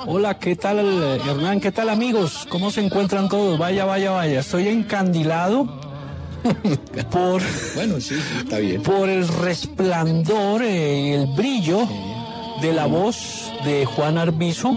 Hola, ¿qué tal, Hernán? ¿Qué tal, amigos? ¿Cómo se encuentran todos? Vaya, vaya, vaya. Estoy encandilado por... Bueno, sí, está bien. Por el resplandor, el brillo de la voz de Juan Arvizu.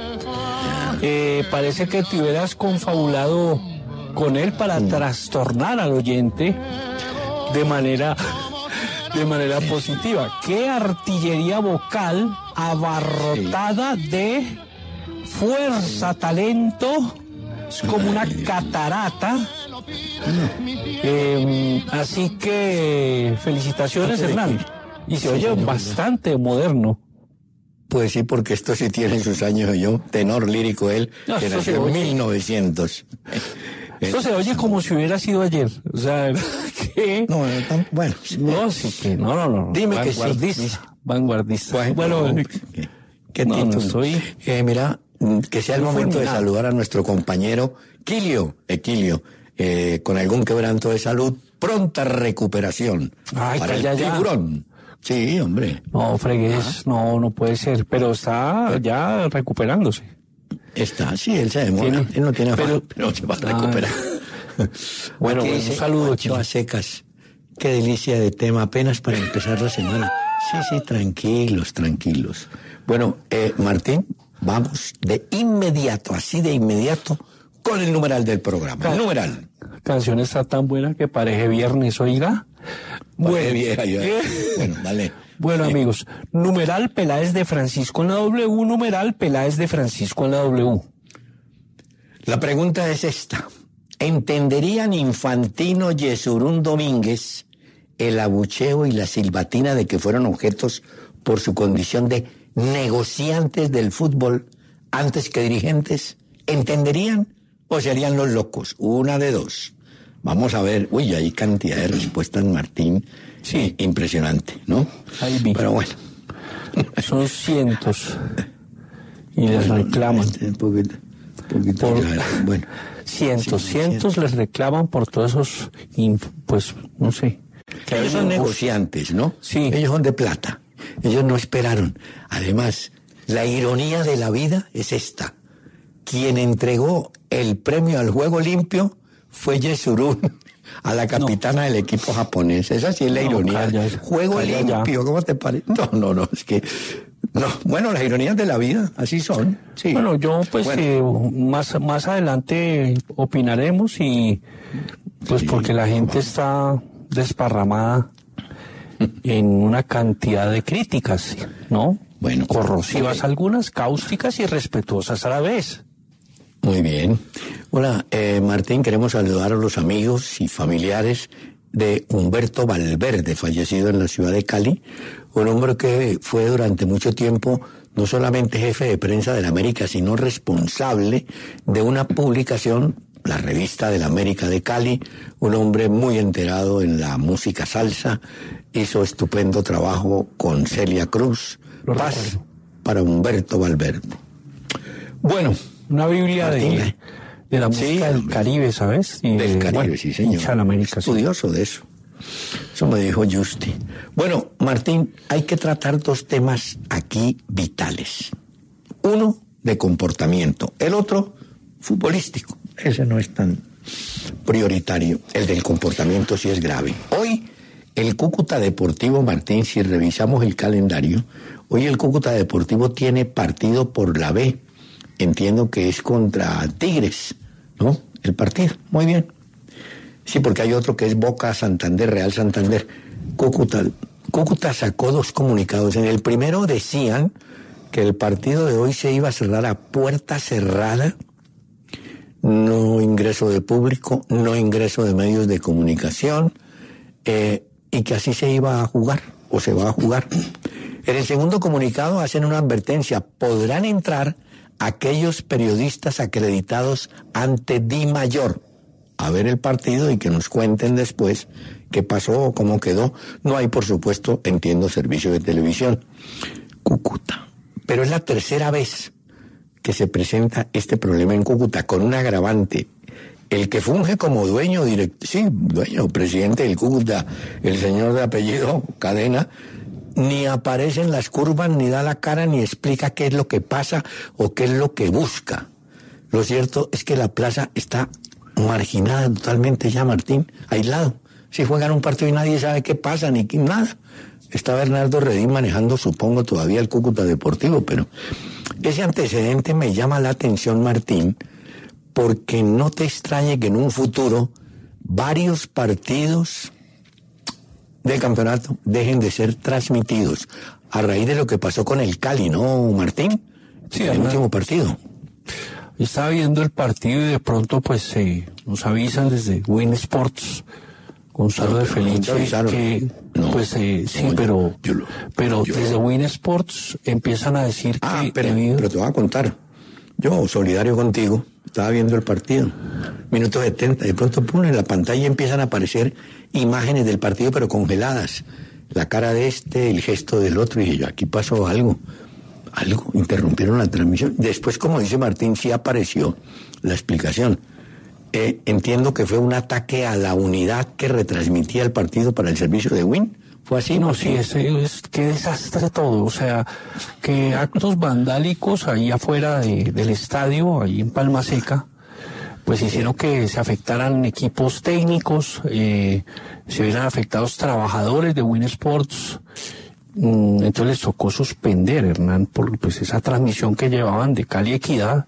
Parece que te hubieras confabulado con él para trastornar al oyente de manera positiva. ¡Qué artillería vocal abarrotada de fuerza, talento! Es como una catarata. Así que felicitaciones, Hernán. Y se oye bastante moderno. Pues sí, porque esto sí tiene sus años. Yo, tenor lírico él, que nació en 1900. Esto se oye como si hubiera sido ayer. O sea, ¿qué? No, bueno. No, sí que, no. Dime que sí. Vanguardista. Bueno, ¿qué título? No soy... Mira, que sea el momento de saludar a nuestro compañero Equilio, con algún quebranto de salud, pronta recuperación. Ay, para el tiburón. Sí, hombre. No, fregues, no puede ser, pero está ya recuperándose. Está, sí, él se demora, él no tiene afán, pero se va a recuperar. Bueno, un saludo. A secas, qué delicia de tema, apenas para empezar la semana. Sí, tranquilos. Bueno, Martín, vamos de inmediato, con el numeral del programa. El numeral. La canción está tan buena que parece viernes, oiga. Bueno, dale. Bueno, amigos, numeral Peláez de Francisco en la W, numeral Peláez de Francisco en la W. La pregunta es esta. ¿Entenderían Infantino, Yesurún Domínguez el abucheo y la silbatina de que fueron objetos por su condición de negociantes del fútbol antes que dirigentes? ¿Entenderían o serían los locos? Una de dos. Vamos a ver. Uy, hay cantidad de respuestas, Martín. Sí, impresionante, ¿no? Ahí vi. Pero bueno. Son cientos. Y les reclaman. Bueno. Cientos les reclaman por todos esos, pues, no sé. Que ellos son negociantes, ¿no? Sí. Ellos son de plata. Ellos no esperaron. Además, la ironía de la vida es esta. Quien entregó el premio al juego limpio fue Yesurún, a la capitana del equipo japonés. Esa sí es la ironía. Juego limpio, ¿cómo te parece? No, es que... No, bueno, las ironías de la vida, así son. Sí. Bueno, yo pues más adelante opinaremos y pues porque la gente está desparramada en una cantidad de críticas, ¿no? Bueno, corrosivas algunas, cáusticas y respetuosas a la vez. Muy bien. Hola, Martín, queremos saludar a los amigos y familiares de Humberto Valverde, fallecido en la ciudad de Cali, un hombre que fue durante mucho tiempo no solamente jefe de prensa de la América, sino responsable de una publicación, la Revista de la América de Cali, un hombre muy enterado en la música salsa, hizo estupendo trabajo con Celia Cruz. Paz para Humberto Valverde. Bueno, una Biblia Martín, de la música del Caribe, ¿sabes? Y del Caribe, sí, señor. América, estudioso de eso. Eso me dijo Justi. Bueno, Martín, hay que tratar dos temas aquí vitales. Uno, de comportamiento. El otro, futbolístico. Ese no es tan prioritario. El del comportamiento sí es grave. Hoy, el Cúcuta Deportivo, Martín, si revisamos el calendario, hoy el Cúcuta Deportivo tiene partido por la B. Entiendo que es contra Tigres, ¿no? El partido, muy bien. Sí, porque hay otro que es Boca Santander, Real Santander. Cúcuta sacó dos comunicados. En el primero decían que el partido de hoy se iba a cerrar a puerta cerrada, no ingreso de público, no ingreso de medios de comunicación, y que así se iba a jugar, o se va a jugar. En el segundo comunicado hacen una advertencia: podrán entrar aquellos periodistas acreditados ante DIMAYOR a ver el partido y que nos cuenten después qué pasó o cómo quedó. No hay, por supuesto, entiendo, servicio de televisión. Cúcuta. Pero es la tercera vez que se presenta este problema en Cúcuta, con un agravante. El que funge como presidente del Cúcuta, el señor de apellido Cadena, ni aparece en las curvas, ni da la cara, ni explica qué es lo que pasa o qué es lo que busca. Lo cierto es que la plaza está marginada totalmente ya, Martín, aislado. Si juegan un partido y nadie sabe qué pasa, ni nada. Está Bernardo Redín manejando, supongo, todavía el Cúcuta Deportivo, pero ese antecedente me llama la atención, Martín, porque no te extrañe que en un futuro varios partidos del campeonato dejen de ser transmitidos a raíz de lo que pasó con el Cali, ¿no, Martín? Sí, el último partido. Estaba viendo el partido y de pronto pues nos avisan desde Win Sports, Gonzalo de Felice, que pues sí, pero desde Win Sports empiezan a decir que... Pero te voy a contar, yo solidario contigo, estaba viendo el partido, minuto 70, de pronto en la pantalla empiezan a aparecer imágenes del partido pero congeladas, la cara de este, el gesto del otro, y dije yo, aquí pasó algo, interrumpieron la transmisión. Después, como dice Martín, sí apareció la explicación. Entiendo que fue un ataque a la unidad que retransmitía el partido para el servicio de Win. ¿Fue así? No, sí, qué desastre todo. O sea, que actos vandálicos ahí afuera del estadio, ahí en Palma Seca, pues hicieron que se afectaran equipos técnicos, se vieran afectados trabajadores de Win Sports. Entonces les tocó suspender, Hernán, por pues esa transmisión que llevaban de Cali Equidad.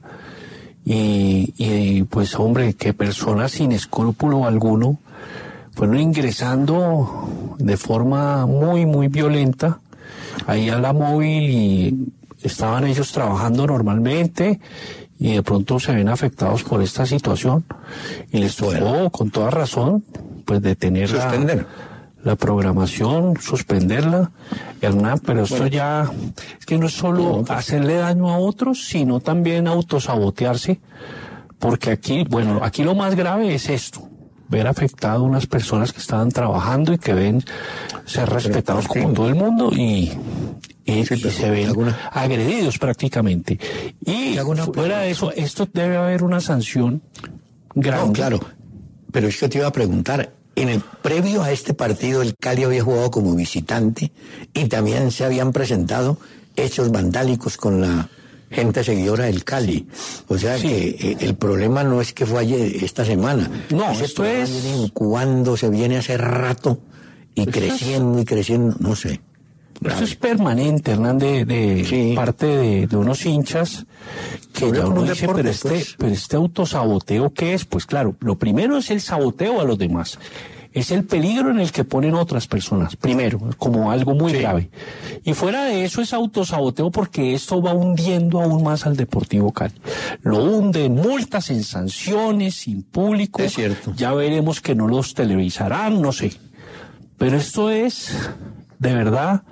Y pues hombre, que personas sin escrúpulo alguno fueron ingresando de forma muy, muy violenta ahí a la móvil y estaban ellos trabajando normalmente y de pronto se ven afectados por esta situación y les tocó, con toda razón, pues detener la programación, suspenderla, Hernán, pero esto ya es que no es solo hacerle daño a otros, sino también autosabotearse, porque aquí lo más grave es esto, ver afectado a unas personas que estaban trabajando y que ven ser respetados como todo el mundo y se ven agredidos prácticamente. Y fuera de eso, esto debe haber una sanción grande. No, claro, pero es que te iba a preguntar, en el previo a este partido el Cali había jugado como visitante y también se habían presentado hechos vandálicos con la gente seguidora del Cali. O sea que el problema no es que fue ayer, esta semana. No, esto es... Cuando se viene hace rato y creciendo, no sé. Eso es permanente, Hernán, de parte de unos hinchas que ya uno dice, pero este autosaboteo, ¿qué es? Pues claro, lo primero es el saboteo a los demás. Es el peligro en el que ponen otras personas, primero, como algo muy grave. Y fuera de eso es autosaboteo porque esto va hundiendo aún más al Deportivo Cali. Lo hunde en multas, en sanciones, sin público. Es cierto. Ya veremos que no los televisarán, no sé. Pero esto es, de verdad,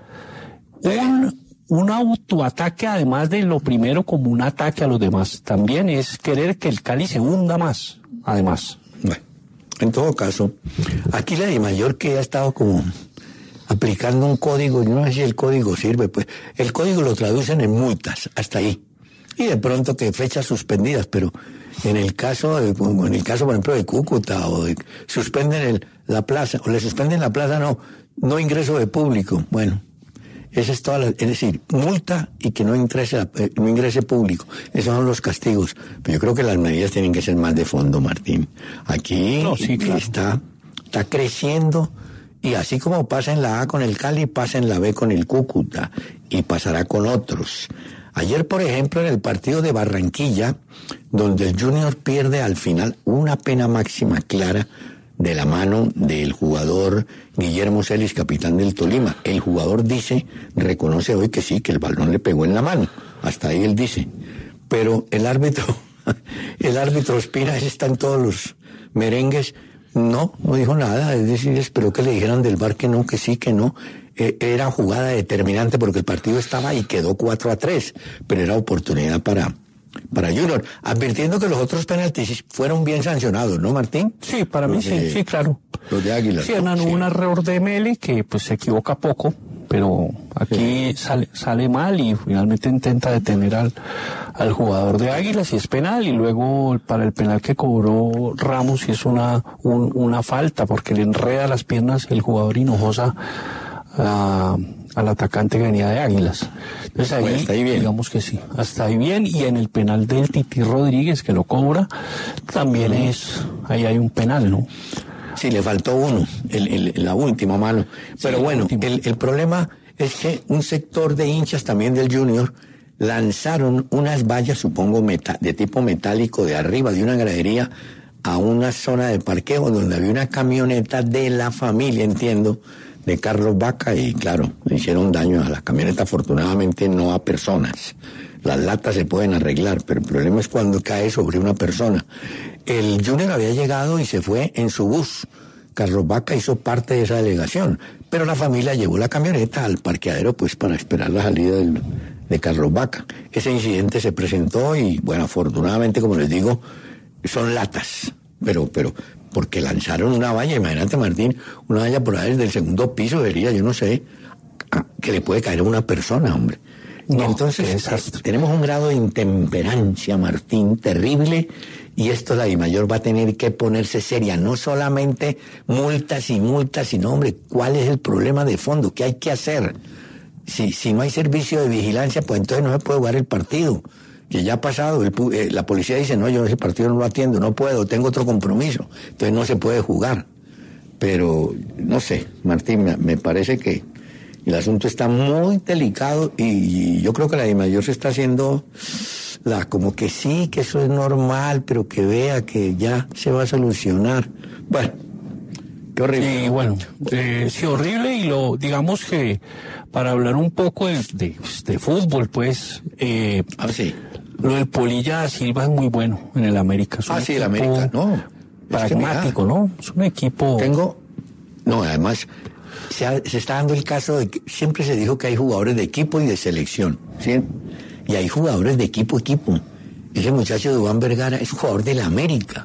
un autoataque, además de lo primero como un ataque a los demás. También es querer que el Cali se hunda más, además. Bueno, en todo caso, aquí la DIMAYOR que ha estado como aplicando un código, yo no sé si el código sirve, pues el código lo traducen en multas, hasta ahí. Y de pronto que fechas suspendidas, pero en el caso, por ejemplo, de Cúcuta, o suspenden la plaza, o le suspenden la plaza, no ingreso de público. Bueno, esa es es decir, multa y que no ingrese público. Esos son los castigos. Pero yo creo que las medidas tienen que ser más de fondo, Martín. Aquí está creciendo, y así como pasa en la A con el Cali, pasa en la B con el Cúcuta, y pasará con otros. Ayer, por ejemplo, en el partido de Barranquilla, donde el Junior pierde al final una pena máxima clara de la mano del jugador Guillermo Celis, capitán del Tolima. El jugador reconoce hoy que sí, que el balón le pegó en la mano. Hasta ahí él dice. Pero el árbitro Ospina, ese está en todos los merengues, no dijo nada. Es decir, esperó que le dijeran del VAR que no, que sí, que no. Era jugada determinante porque el partido estaba y quedó 4-3, pero era oportunidad para Junior, advirtiendo que los otros penaltis fueron bien sancionados, ¿no, Martín? Sí, para mí sí, claro. Los de Águilas. Sí, hubo un error de Meli que pues se equivoca poco, pero aquí sale mal y finalmente intenta detener al jugador de Águilas y es penal, y luego para el penal que cobró Ramos y es una falta porque le enreda las piernas el jugador Hinojosa al atacante que venía de Águilas. Entonces ahí, Bueno, hasta ahí bien. digamos que sí, hasta ahí bien. Y en el penal del Tití Rodríguez, que lo cobra, también ahí hay un penal, ¿no? Sí, le faltó uno, la última mano. Pero Sí, bueno, el problema es que un sector de hinchas también del Junior lanzaron unas vallas, supongo, de tipo metálico de arriba de una gradería a una zona de parqueo donde había una camioneta de la familia, entiendo, de Carlos Vaca, y claro, le hicieron daño a la camioneta, afortunadamente no a personas. Las latas se pueden arreglar, pero el problema es cuando cae sobre una persona. El Junior había llegado y se fue en su bus. Carlos Vaca hizo parte de esa delegación, pero la familia llevó la camioneta al parqueadero pues para esperar la salida de Carlos Vaca. Ese incidente se presentó y, bueno, afortunadamente, como les digo, son latas, pero porque lanzaron una valla, imagínate, Martín, una valla por ahí desde el segundo piso, sería, yo no sé, que le puede caer a una persona, hombre. No, entonces, tenemos un grado de intemperancia, Martín, terrible, y esto la DIMAYOR va a tener que ponerse seria, no solamente multas y multas, sino, hombre, ¿cuál es el problema de fondo? ¿Qué hay que hacer? Si no hay servicio de vigilancia, pues entonces no se puede jugar el partido, que ya ha pasado, la policía dice, no, yo ese partido no lo atiendo, no puedo, tengo otro compromiso, entonces no se puede jugar. Pero, no sé, Martín, me parece que el asunto está muy delicado y yo creo que la DIMAYOR se está haciendo como que sí, que eso es normal, pero que vea que ya se va a solucionar. Bueno, qué horrible. Sí, bueno, sí, horrible, y digamos que para hablar un poco de fútbol, pues, sí. Lo del Polilla da Silva es muy bueno en el América. Sí, el América, no. Pragmático, ¿no? Es un equipo... No, además, se está dando el caso de que siempre se dijo que hay jugadores de equipo y de selección, ¿sí? Y hay jugadores de equipo. Ese muchacho de Duván Vergara es jugador del América.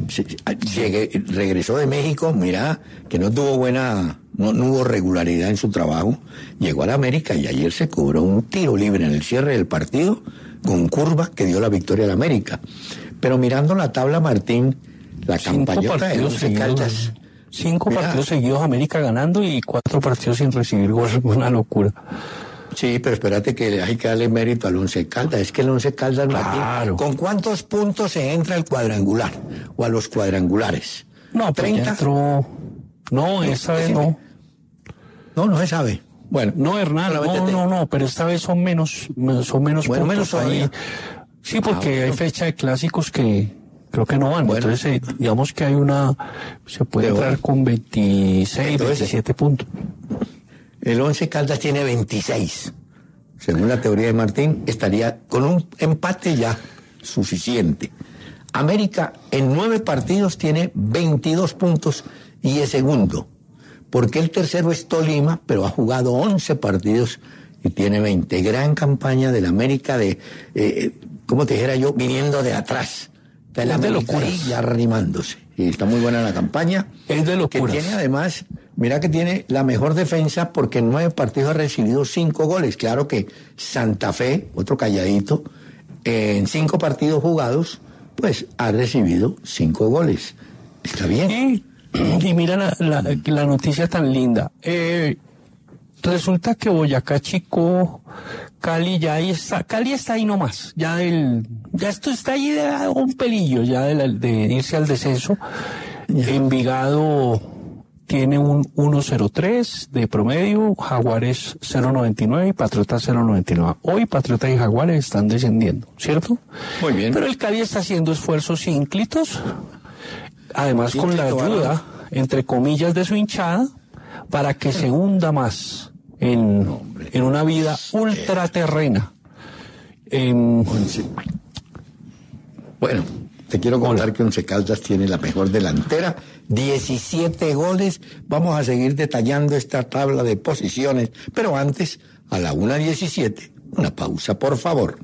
Regresó de México, mira, que no tuvo no hubo regularidad en su trabajo. Llegó a la América y ayer se cobró un tiro libre en el cierre del partido con curva que dio la victoria al América. Pero mirando la tabla, Martín, la campañota de 11 Caldas... 5 partidos seguidos América ganando y 4 partidos sin recibir gol, una locura. Sí, pero espérate que hay que darle mérito al Once Caldas. Es que el Once Caldas, claro. Martín, ¿con cuántos puntos se entra al cuadrangular o a los cuadrangulares? No, 30. No, esta vez no. No se sabe. Bueno, no, Hernán, no, pero esta vez son menos puntos. Menos todavía. Sí, porque hay fecha de clásicos que creo que no van. Bueno. Entonces, digamos que se puede entrar con 26, 27 puntos. El Once Caldas tiene 26. Según la teoría de Martín, estaría con un empate ya suficiente. América en 9 partidos tiene 22 puntos y es segundo. Porque el tercero es Tolima, pero ha jugado 11 partidos y tiene 20. Gran campaña del América como te dijera yo, viniendo de atrás. Está el América ahí ya arrimándose. Y está muy buena la campaña. Es de locuras. Que tiene además, mira que tiene la mejor defensa porque en 9 partidos ha recibido 5 goles. Claro que Santa Fe, otro calladito, en 5 partidos jugados, pues ha recibido 5 goles. Está bien. Y mira la noticia tan linda. Resulta que Boyacá Chico, Cali ya ahí está, Cali está ahí nomás, ya esto está ahí de un pelillo ya de irse al descenso. Envigado tiene un 1.03 de promedio, Jaguares 0.99 y Patriotas 0.99. Hoy Patriotas y Jaguares están descendiendo, ¿cierto? Muy bien. Pero el Cali está haciendo esfuerzos ínclitos, además con la ayuda, entre comillas, de su hinchada, para que se hunda más en una vida ultraterrena. Bueno, te quiero contar que Once Caldas tiene la mejor delantera, 17 goles. Vamos a seguir detallando esta tabla de posiciones, pero antes, a la 1:17, una pausa, por favor.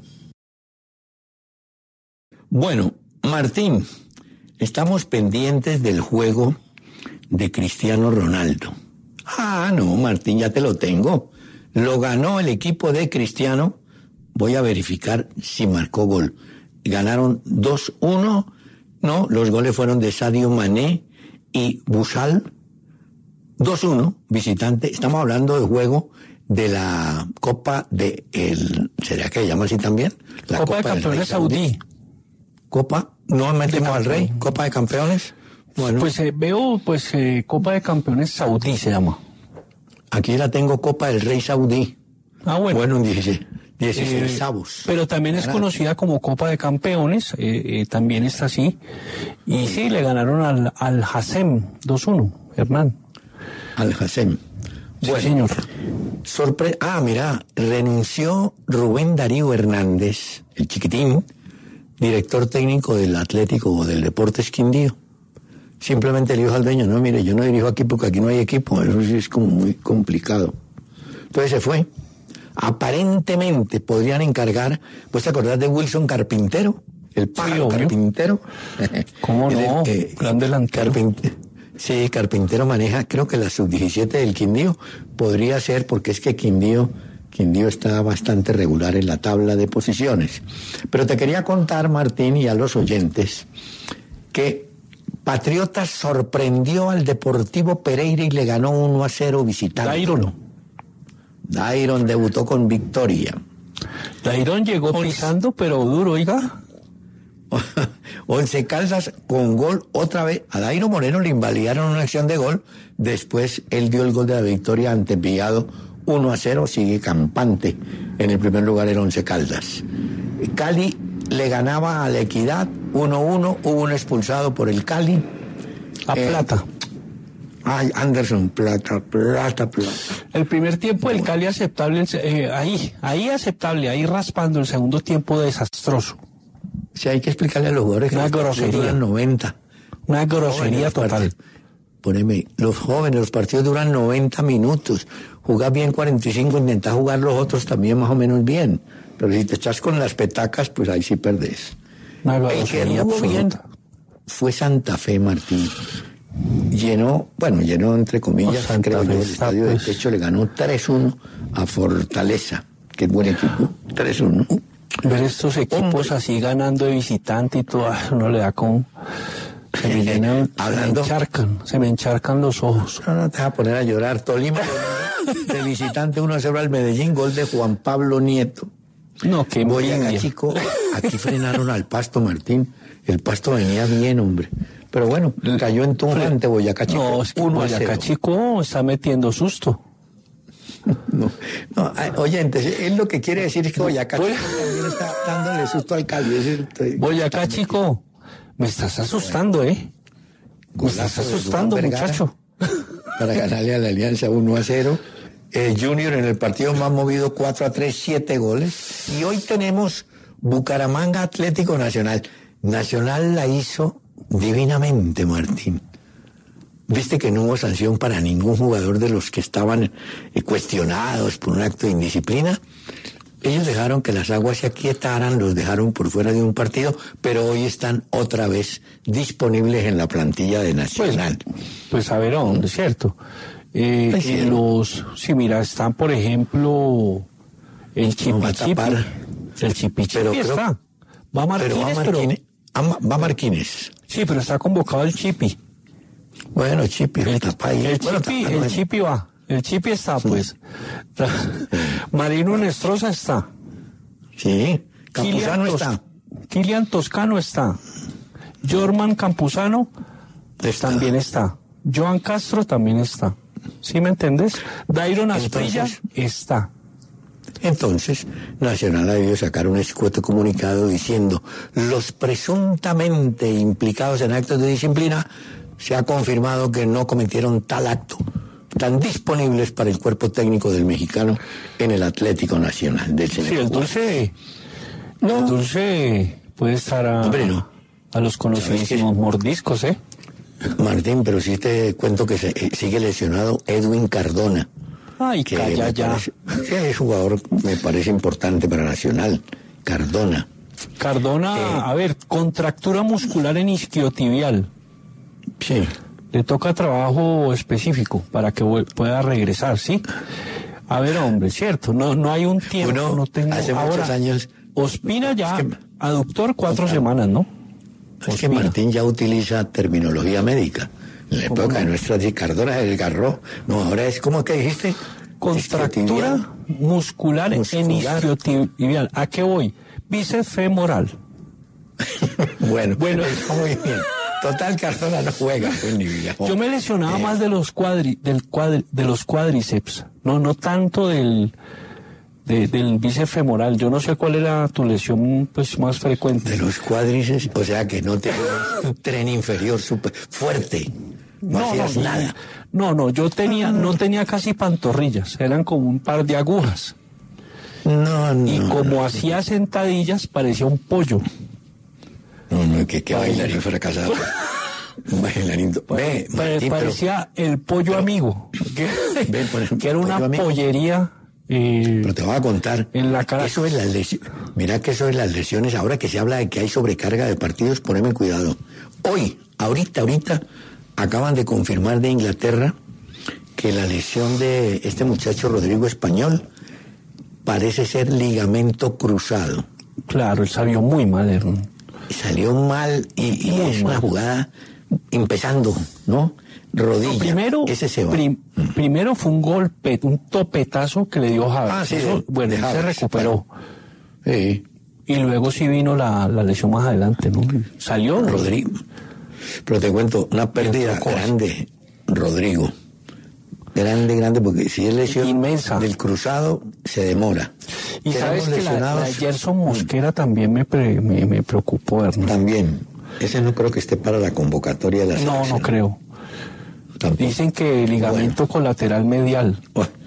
Bueno, Martín, estamos pendientes del juego de Cristiano Ronaldo. No, Martín, ya te lo tengo. Lo ganó el equipo de Cristiano. Voy a verificar si marcó gol. Ganaron 2-1. No, los goles fueron de Sadio Mané y Bushal. 2-1, visitante. Estamos hablando de juego de la Copa de ¿será que se llama así también? La Copa de Campeones Saudí. Copa, no metimos al Rey, Copa de Campeones. Bueno, Pues veo, Copa de Campeones Saudí se llama. aquí la tengo, Copa del Rey Saudí. Ah, bueno. Bueno, 16 avos. Pero también es conocida como Copa de Campeones, también está así. Y sí, le ganaron al Hassem 2-1, Hernán. Al Hassem. Sí, Bueno, señor. mira, renunció Rubén Darío Hernández, el chiquitín, director técnico del Atlético o del Deportes Quindío. Simplemente le dijo al dueño, no, mire, yo no dirijo aquí porque aquí no hay equipo, eso sí es como muy complicado. Entonces se fue. Aparentemente podrían encargar, ¿pues te acordás de Wilson Carpintero? El pájaro Carpintero. ¿Cómo no? Gran delantero. Sí, Carpintero maneja, creo que la sub-17 del Quindío podría ser, porque es que Quindío está bastante regular en la tabla de posiciones. Pero te quería contar, Martín, y a los oyentes, que Patriotas sorprendió al Deportivo Pereira y le ganó 1-0 visitante. Dairon debutó con victoria. Dairon llegó pisando, pero duro, oiga. Once Caldas con gol otra vez. A Dairo Moreno le invalidaron una acción de gol. Después él dio el gol de la victoria ante Envigado 1-0. Sigue campante. En el primer lugar el Once Caldas. Cali le ganaba a la Equidad 1-1. Hubo un expulsado por el Cali. A Plata. Ay, Anderson, Plata. El primer tiempo el Cali aceptable, ahí aceptable, ahí raspando. El segundo tiempo desastroso. Sí, hay que explicarle a los jugadores que una los grosería. Duran 90. Una grosería total. Poneme, los jóvenes, los partidos duran 90 minutos. Jugás bien 45, intentás jugar los otros también más o menos bien. Pero si te echas con las petacas, pues ahí sí perdés. El que anduvo bien fue Santa Fe, Martín. Llenó entre comillas, creo yo, el estadio de techo, le ganó 3-1 a Fortaleza, que es buen equipo, 3-1. Ver estos equipos así ganando de visitante y todo, uno le da como... Se me llenan, se me encharcan los ojos. No te vas a poner a llorar. Tolima de visitante 1-0 al Medellín, gol de Juan Pablo Nieto. No, qué Boyacá Chico, aquí frenaron al Pasto, Martín. El Pasto venía bien, hombre. Pero bueno, cayó en Tunja ante Boyacá Chico. No, es que Boyacá Chico está metiendo susto. No, oyentes, él lo que quiere decir es que Boyacá Chico también está dándole susto al Cali. Boyacá Chico, me estás asustando, ¿eh? Me estás asustando, muchacho. Para ganarle a la Alianza 1-0. Junior en el partido más movido 4-3, 7 goles. Y hoy tenemos Bucaramanga Atlético Nacional. Nacional la hizo divinamente, Martín. Viste que no hubo sanción para ningún jugador de los que estaban cuestionados por un acto de indisciplina. Ellos dejaron que las aguas se aquietaran, los dejaron por fuera de un partido, pero hoy están otra vez disponibles en la plantilla de Nacional. Pues a ver, ¿dónde es cierto? Sí, mira, están, por ejemplo, el Chipichipi. El Chipichipi está. Va Marquines, va Marquines. Sí, pero está convocado el Chipi. Bueno, Chipi. El Chipi va. El Chipi está, pues. Marino Nestroza está. Sí. Campuzano está. Kilian Toscano está. Jorman Campuzano también está. Joan Castro también está. ¿Sí me entendés? Dairon Asprilla está. Entonces, Nacional ha debido sacar un escueto comunicado diciendo: los presuntamente implicados en actos de disciplina se ha confirmado que no cometieron tal acto. Están disponibles para el cuerpo técnico del mexicano en el Atlético Nacional del señor. Sí, el Dulce puede estar a los conocidísimos mordiscos, ¿eh? Martín, pero sí te cuento que sigue lesionado Edwin Cardona. Ay, que calla ya. Es jugador, me parece importante para Nacional. Cardona, a ver, contractura muscular en isquiotibial. Sí. Le toca trabajo específico para que pueda regresar, ¿sí? A ver, hombre, cierto, no hay un tiempo, no tengo... Hace muchos años... Ospina ya, aductor 4 semanas, ¿no? Es que Martín ya utiliza terminología médica. En la época de nuestra Cardona, el garro. No, ahora es, ¿cómo que dijiste? contractura muscular en isquiotibial. ¿A qué voy? Bíceps femoral. Bueno, está muy bien. Total, Cardona no juega. Yo me lesionaba más de los cuádriceps, no tanto del bíceps femoral. Yo no sé cuál era tu lesión pues más frecuente. De los cuádriceps, o sea que no tenías tren inferior súper fuerte. No hacías nada. No, yo no tenía casi pantorrillas, eran como un par de agujas. Y como hacía sentadillas, parecía un pollo. No, que bailarín fracasado. Un bailarín. Parecía el pollo amigo. Que era una pollería. Pero te voy a contar. En la cara. Eso es las lesiones. Mira que eso es las lesiones. Ahora que se habla de que hay sobrecarga de partidos, poneme cuidado. Ahorita, acaban de confirmar de Inglaterra que la lesión de este muchacho Rodrigo Español parece ser ligamento cruzado. Claro, él salió muy mal, Salió mal y es una jugada empezando, ¿no? Rodilla. Ese se va. Primero fue un golpe, un topetazo que le dio Havertz. Él se recuperó. Sí. Y luego sí vino la lesión más adelante, ¿no? Salió. Rodrigo. Pero te cuento, una pérdida grande, Rodrigo. Grande, porque si es lesión inmensa del cruzado, se demora. Y sabes que la Gerson Mosquera también me preocupó, Hernán. También. Ese no creo que esté para la convocatoria de la selección. No creo. Tampoco. Dicen que ligamento colateral medial.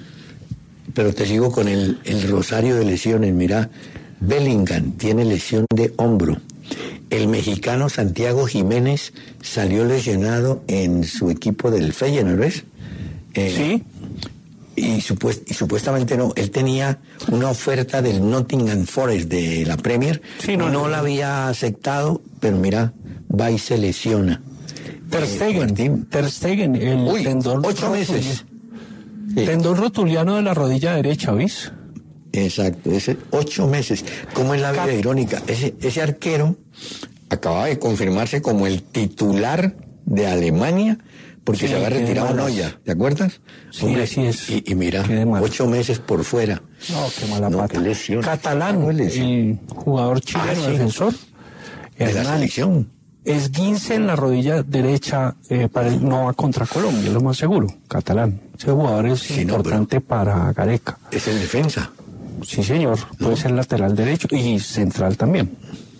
Pero te sigo con el rosario de lesiones. Mira, Bellingham tiene lesión de hombro. El mexicano Santiago Jiménez salió lesionado en su equipo del Feyenoord, ¿ves? Sí. Y supuestamente no. Él tenía una oferta del Nottingham Forest de la Premier. Sí, no la había aceptado, pero mira, va y se lesiona. Ter Stegen, el tendón 8 meses. Tendón rotuliano de la rodilla derecha, ¿oís? Exacto, 8 meses. ¿Cómo es la vida irónica? Ese arquero acababa de confirmarse como el titular de Alemania porque se había retirado Neuer, ¿te acuerdas? Sí, hombre, así es. Y mira, 8 meses por fuera. No, qué mala pata. Qué lesión. Catalán, el jugador chileno, defensor. De la selección. Esguince en la rodilla derecha, no va contra Colombia, es lo más seguro. Catalán. Ese jugador es importante para Gareca. Es el defensa. Sí, señor. Puede ser lateral derecho y central también.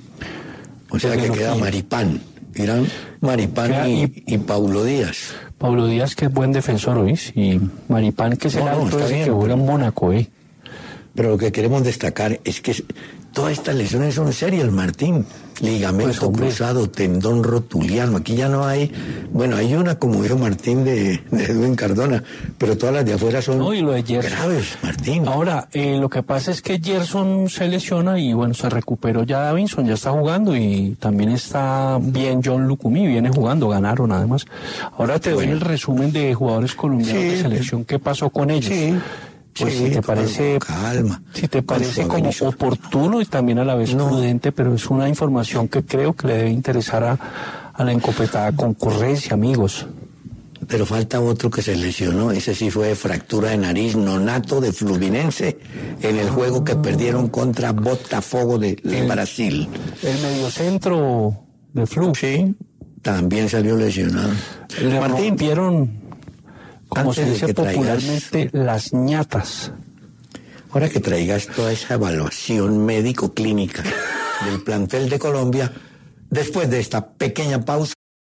O sea que queda Maripán. Irán Maripán y Paulo Díaz. Paulo Díaz, que es buen defensor, ¿oís? Y Maripán, que es el alto ese que juega en Mónaco, Pero lo que queremos destacar es que todas estas lesiones son serias, Martín. Ligamento cruzado, tendón rotuliano. Aquí ya no hay... Bueno, hay una, como dijo Martín, de Edwin Cardona, pero todas las de afuera son y lo de graves, Martín. Ahora, lo que pasa es que Gerson se lesiona y, bueno, se recuperó ya Davinson, ya está jugando y también está bien John Lucumí, viene jugando, ganaron además. Ahora te doy el resumen de jugadores colombianos de selección, qué pasó con ellos. Sí. Pues si te parece, calma. Si te parece como oportuno y también a la vez prudente, pero es una información que creo que le debe interesar a la encopetada concurrencia, amigos. Pero falta otro que se lesionó, ese sí fue fractura de nariz, Nonato de Fluminense, en el juego que perdieron contra Botafogo de Brasil. El mediocentro de Flu. Sí, también salió lesionado. Le rompieron, como se dice popularmente, las ñatas. Ahora que traigas toda esa evaluación médico-clínica del plantel de Colombia, después de esta pequeña pausa.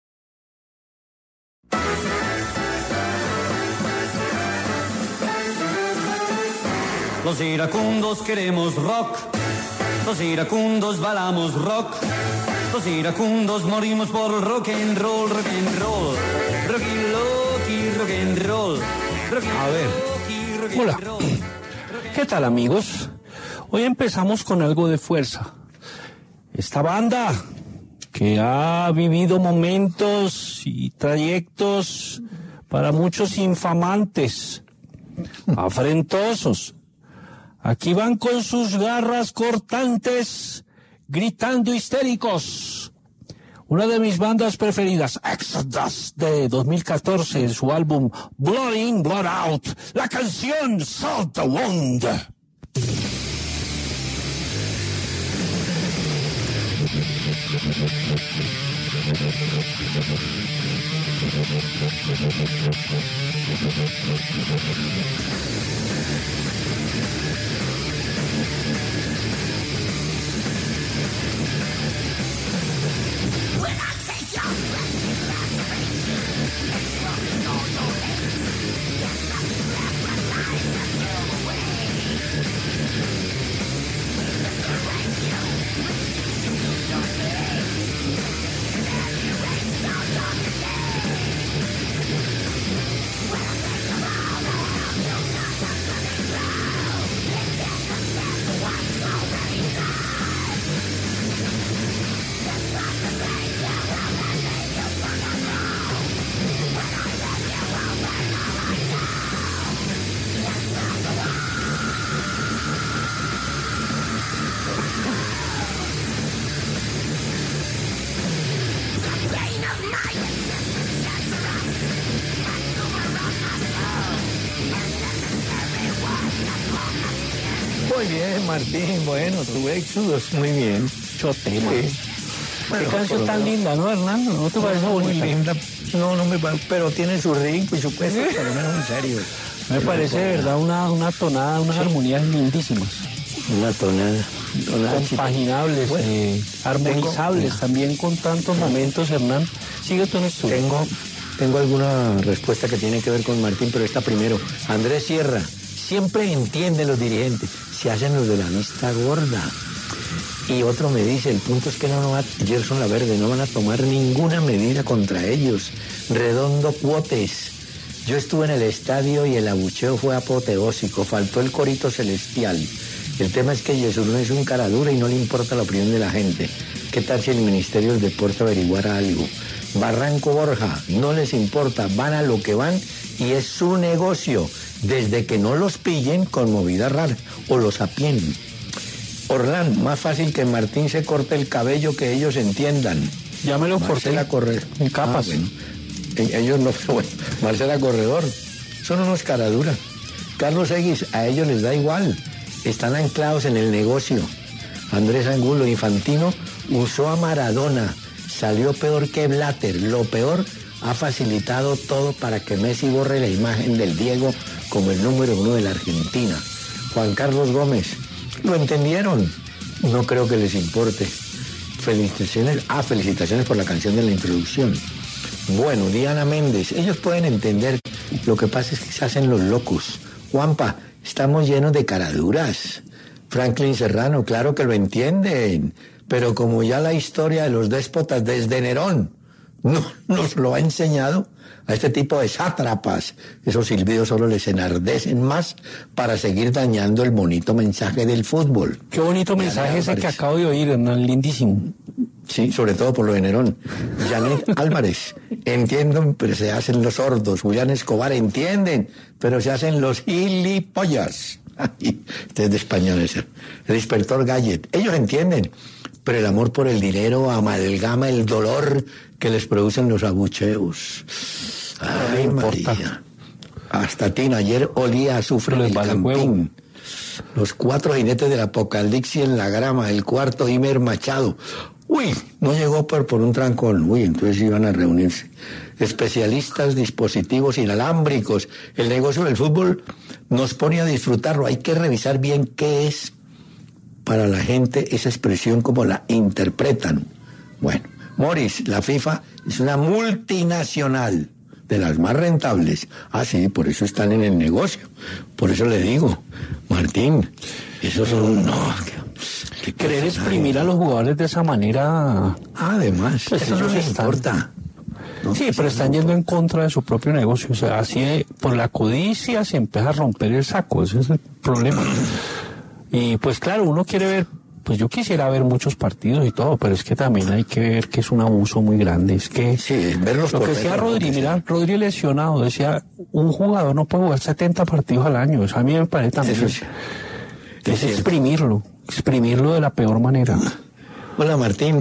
Los iracundos queremos rock, los iracundos bailamos rock, los iracundos morimos por rock and roll, rock and roll, rock and roll, rock and roll. A ver, hola, ¿qué tal, amigos? Hoy empezamos con algo de fuerza. Esta banda que ha vivido momentos y trayectos para muchos infamantes, afrentosos. Aquí van con sus garras cortantes, gritando histéricos. una de mis bandas preferidas, Exodus, de 2014, su álbum Blood In, Blood Out, la canción Salt the Wound. Muy bien, Martín, bueno, tu Éxodos, muy bien. Mucho tema. Sí. Qué canción tan linda, ¿no, Hernando? ¿No te parece Muy bonita? linda. No me parece, pero tiene su ritmo y su puesto, pero no, en serio. Me parece, de verdad, una tonada, unas armonías lindísimas. Una tonada. Compaginables, Bueno, armonizables también con tantos momentos, Hernán. Sigue tú en esto. Tengo alguna respuesta que tiene que ver con Martín, pero esta primero. Andrés Sierra, siempre entienden los dirigentes, se hacen los de la vista gorda. Y otro me dice, el punto es que Gerson Laverde, no van a tomar ninguna medida contra ellos. Redondo Cuotes. Yo estuve en el estadio y el abucheo fue apoteósico, faltó el corito celestial. El tema es que Jesús no es un cara dura y no le importa la opinión de la gente. ¿Qué tal si el Ministerio del Deporte averiguara algo? Barranco Borja, no les importa, van a lo que van y es su negocio, desde que no los pillen con movida rara o los apien. Orlán, más fácil que Martín se corte el cabello que ellos entiendan. Ya me lo corté. Marcela Corredor. En capas. Bueno. Ellos no, pero bueno. Marcela Corredor. Son unos caraduras. Carlos Eguis, a ellos les da igual. Están anclados en el negocio. Andrés Angulo, Infantino, usó a Maradona. Salió peor que Blatter. Lo peor, ha facilitado todo para que Messi borre la imagen del Diego como el número 1 de la Argentina. Juan Carlos Gómez, lo entendieron. No creo que les importe. Felicitaciones por la canción de la introducción. Bueno, Diana Méndez, ellos pueden entender. Lo que pasa es que se hacen los locos. Juanpa, estamos llenos de caraduras. Franklin Serrano, claro que lo entienden. Pero como ya la historia de los déspotas desde Nerón no nos lo ha enseñado, a este tipo de sátrapas, esos silbidos solo les enardecen más para seguir dañando el bonito mensaje del fútbol. Qué bonito mensaje ese que acabo de oír, Hernán, lindísimo. Sí, sobre todo por lo de Nerón. Janet Álvarez, entienden, pero se hacen los sordos. Julián Escobar, entienden, pero se hacen los gilipollas. Este es de español ese. El inspector Gallet, ellos entienden, pero el amor por el dinero amalgama el dolor que les producen los abucheos. Ay, María. Hasta Tina, ayer olía a azufre en el Campín. Los 4 jinetes del apocalipsis en la grama, el cuarto Imer Machado. Uy, no llegó por un trancón. Uy, entonces iban a reunirse. Especialistas, dispositivos inalámbricos. El negocio del fútbol nos pone a disfrutarlo. Hay que revisar bien qué es para la gente esa expresión, como la interpretan. Bueno, Morris, la FIFA es una multinacional de las más rentables. Ah, sí, por eso están en el negocio. Por eso le digo, Martín, esos son... No, querer exprimir a los jugadores de esa manera... Además, pues eso no les importa. No, sí, pero están yendo en contra de su propio negocio. O sea, así por la codicia se empieza a romper el saco. Ese es el problema. Y pues claro, uno quiere ver, pues yo quisiera ver muchos partidos y todo, pero es que también hay que ver que es un abuso muy grande. Es que sí, verlos lo que decía Rodri, mira, Rodri lesionado, decía, un jugador no puede jugar 70 partidos al año. Eso a mí me parece también. Eso es exprimirlo de la peor manera. Hola Martín,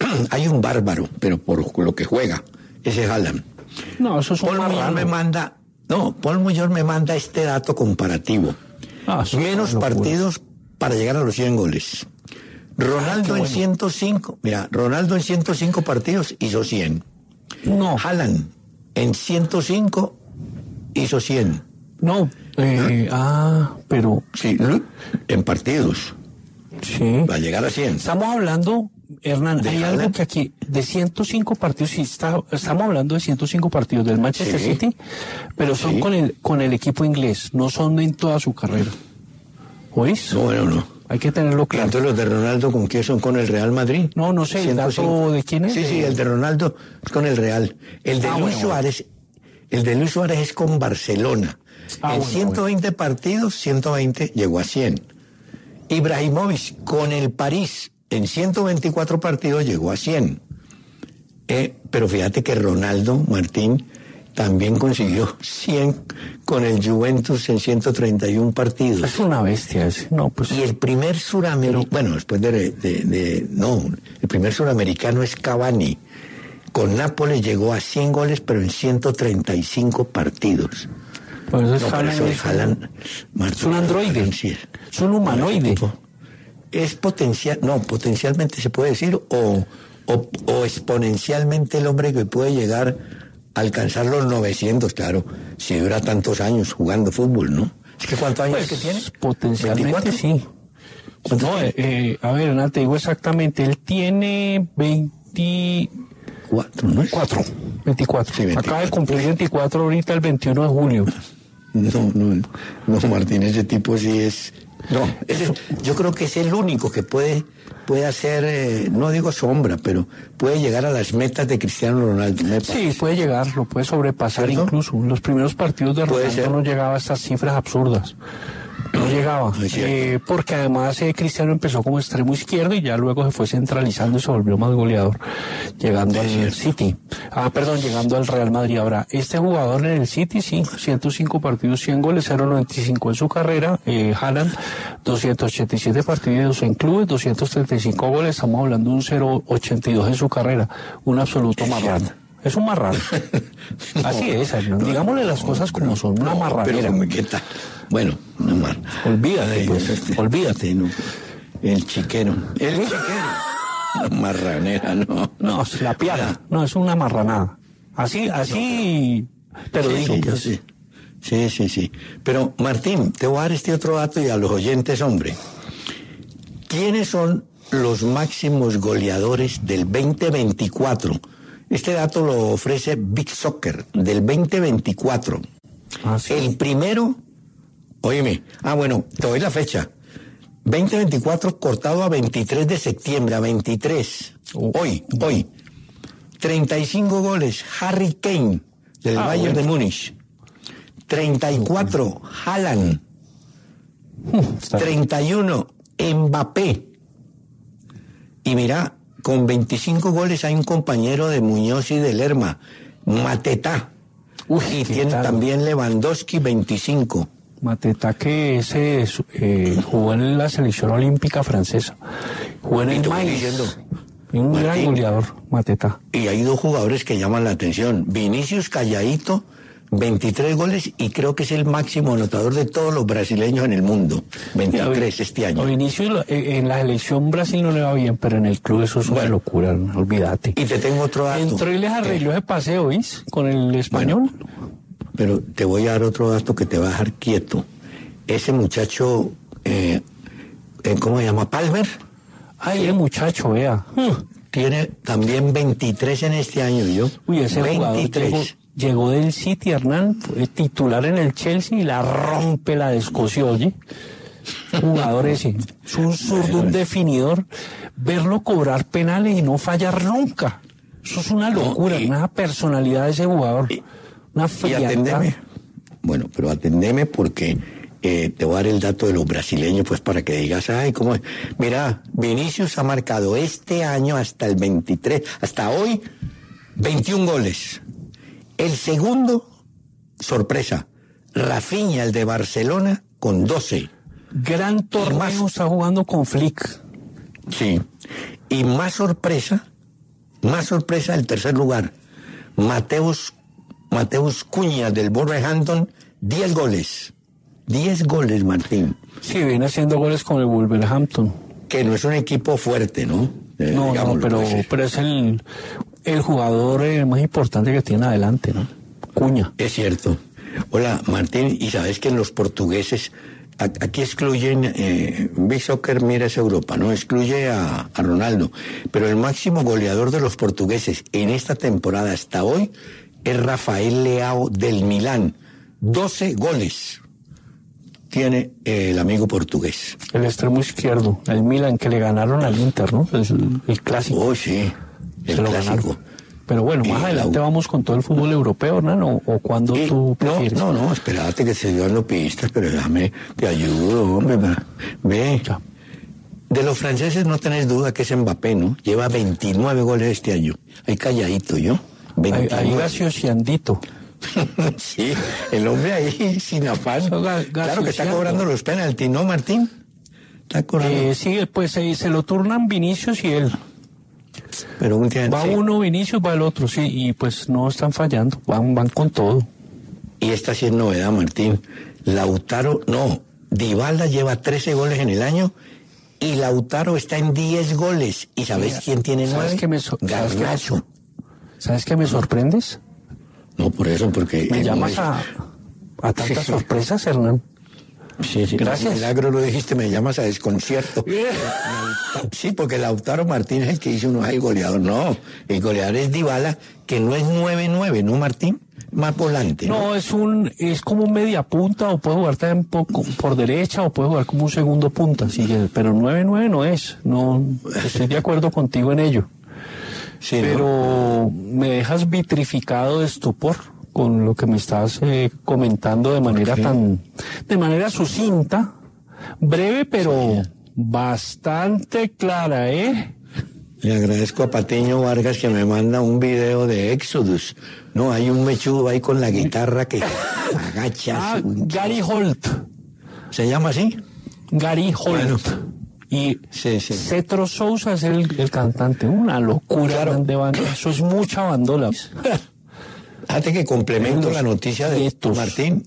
hay un bárbaro, pero por lo que juega, ese Haaland. No, eso es un Paul Muñoz me manda este dato comparativo. Menos partidos para llegar a los 100 goles. Ronaldo en 105, mira, Ronaldo en 105 partidos hizo 100. No. Haaland en 105 hizo 100. No, pero... Sí, en partidos. Sí. Va a llegar a 100. Estamos hablando, Hernán, hay algo que aquí, de 105 partidos, sí, estamos hablando de 105 partidos del Manchester City, pero son con el equipo inglés, no son en toda su carrera. ¿Oís? No, bueno, no. Hay que tenerlo claro. Entonces los de Ronaldo, ¿con qué son? ¿Con el Real Madrid? No sé, 105. ¿El dato de quién es? Sí, el de Ronaldo es con el Real. El de Luis Suárez, el de Luis Suárez es con Barcelona. En 120 partidos, 120 llegó a 100. Ibrahimovic con el París en 124 partidos llegó a 100. Pero fíjate que Ronaldo, Martín, también consiguió 100 con el Juventus en 131 partidos. Es una bestia ese. No, pues... Y el primer suramericano, bueno, después el primer suramericano es Cavani. Con Nápoles llegó a 100 goles, pero en 135 partidos. Pues eso es Haaland, es un androide, sí, es un humanoide. Es potencialmente se puede decir, o exponencialmente el hombre que puede llegar a alcanzar los 900, si dura tantos años jugando fútbol, ¿no? Es que ¿cuántos años que tiene? Potencialmente 24. Sí. No, a ver, Hernán, te digo exactamente, él tiene 24, ¿no? 24. Sí, 24. Acaba de cumplir 24 ahorita el 21 de julio. No, Martín, ese tipo sí es... No, yo creo que es el único que puede hacer, no digo sombra, pero puede llegar a las metas de Cristiano Ronaldo. Sí, puede llegar, lo puede sobrepasar. ¿Cierto? Incluso. En los primeros partidos de Ronaldo no llegaba a estas cifras absurdas. No llegaba, porque además Cristiano empezó como extremo izquierdo y ya luego se fue centralizando y se volvió más goleador, llegando al City. Llegando al Real Madrid. Ahora, este jugador en el City, sí, 105 partidos, 100 goles, 0.95 en su carrera. Haaland, 287 partidos en clubes, 235 goles, estamos hablando de un 0.82 en su carrera. Un absoluto marrano. Es un marrano. Así es, digámosle las cosas como son, una marranera. Pero, ¿qué tal? Bueno, olvídate, olvídate. No. El chiquero. La marranera, no. No, es la piara. No, es una marranada. Así, pero digo. Sí. Pero, Martín, te voy a dar este otro dato y a los oyentes, hombre. ¿Quiénes son los máximos goleadores del 2024? Este dato lo ofrece Big Soccer, del 2024. ¿Sí? El primero... Óyeme, te doy la fecha. 2024 cortado a 23 de septiembre, a 23. Hoy. 35 goles, Harry Kane, del Bayern de Múnich. 34, Haaland. 31, Mbappé. Y mira, con 25 goles hay un compañero de Muñoz y de Lerma, Mateta. Y tiene también Lewandowski, 25. Mateta, que jugó en la selección olímpica francesa, jugó en el Mainz, un gran goleador, Mateta. Y hay dos jugadores que llaman la atención, Vinicius Calladito, 23 goles, y creo que es el máximo anotador de todos los brasileños en el mundo, 23 este año. Vinicius en la selección Brasil no le va bien, pero en el club eso es una locura, no, olvídate. Y te tengo otro dato. Entró y les arregló ese paseo, ¿oís? Con el español. Pero te voy a dar otro dato que te va a dejar quieto. Ese muchacho, ¿cómo se llama? ¿Palmer? El muchacho, vea. Tiene también 23 en este año, ¿yo? Uy, ese 23. Jugador llegó del City, Hernán, fue titular en el Chelsea y la rompe, la descoció, oye. Jugador ese, es un zurdo, un definidor. Verlo cobrar penales y no fallar nunca. Eso es una locura, una personalidad de ese jugador. Una frialdad. Y atendeme. Bueno, pero atendeme porque te voy a dar el dato de los brasileños, pues para que digas, ¿cómo es? Mira, Vinicius ha marcado este año hasta el 23, hasta hoy, 21 goles. El segundo, sorpresa, Rafinha, el de Barcelona, con 12. Gran torneo está jugando con Flick. Sí. Y más sorpresa, Más sorpresa, el tercer lugar. Mateus Cunha del Wolverhampton, 10 goles. 10 goles, Martín. Sí, viene haciendo goles con el Wolverhampton. Que no es un equipo fuerte, ¿no? No, pero es el jugador más importante que tiene adelante, ¿no? Cuña. Es cierto. Hola, Martín, y sabes que los portugueses, aquí excluyen, Big Soccer mira es Europa, ¿no? Excluye a Ronaldo, pero el máximo goleador de los portugueses en esta temporada hasta hoy es Rafael Leao del Milán. 12 goles tiene el amigo portugués. El extremo izquierdo, el Milan, que le ganaron al Inter, ¿no? Es el clásico. Oh, sí, el clásico. Pero bueno, más adelante vamos con todo el fútbol europeo, ¿no? ¿O cuando tú prefieres? No, espérate que se dio dando pistas, pero déjame, te ayudo, hombre. Ve. Ya. De los franceses no tenés duda que es Mbappé, ¿no? Lleva 29 goles este año. Ahí calladito, ¿yo? Ahí gaseosiandito. Sí, el hombre ahí sin afán. Claro que está cobrando los penaltis, ¿no, Martín? Está cobrando. Sí, pues se lo turnan Vinicius y él. Pero va uno Vinicius, va el otro, sí, y pues no están fallando, van con todo. Y esta sí es novedad, Martín. Dybala lleva 13 goles en el año y Lautaro está en 10 goles. ¿Y sabes quién tiene 9? Garnacho. ¿Sabes qué me sorprendes? No, por eso, porque... Me llamas a tantas sorpresas, Hernán. Sí, gracias. Milagro lo dijiste, me llamas a desconcierto. Sí, porque Lautaro Martínez es el que dice uno es el goleador. No, el goleador es Dybala, que no es 9-9, ¿no, Martín? Más volante. No, es como un media punta, o puede jugar también por derecha, o puede jugar como un segundo punta, pero 9-9 no es. No, estoy de acuerdo contigo en ello. Sí, pero me dejas vitrificado de estupor con lo que me estás comentando de manera sucinta, breve, pero bastante clara, ¿eh? Le agradezco a Patiño Vargas que me manda un video de Exodus. No, hay un mechudo ahí con la guitarra que agacha. Gary Holt. ¿Se llama así? Gary Holt. Bueno. Y Cetro Sousa es el cantante. Una locura de banda. Eso es mucha bandola. Fíjate que complemento la noticia de Martín.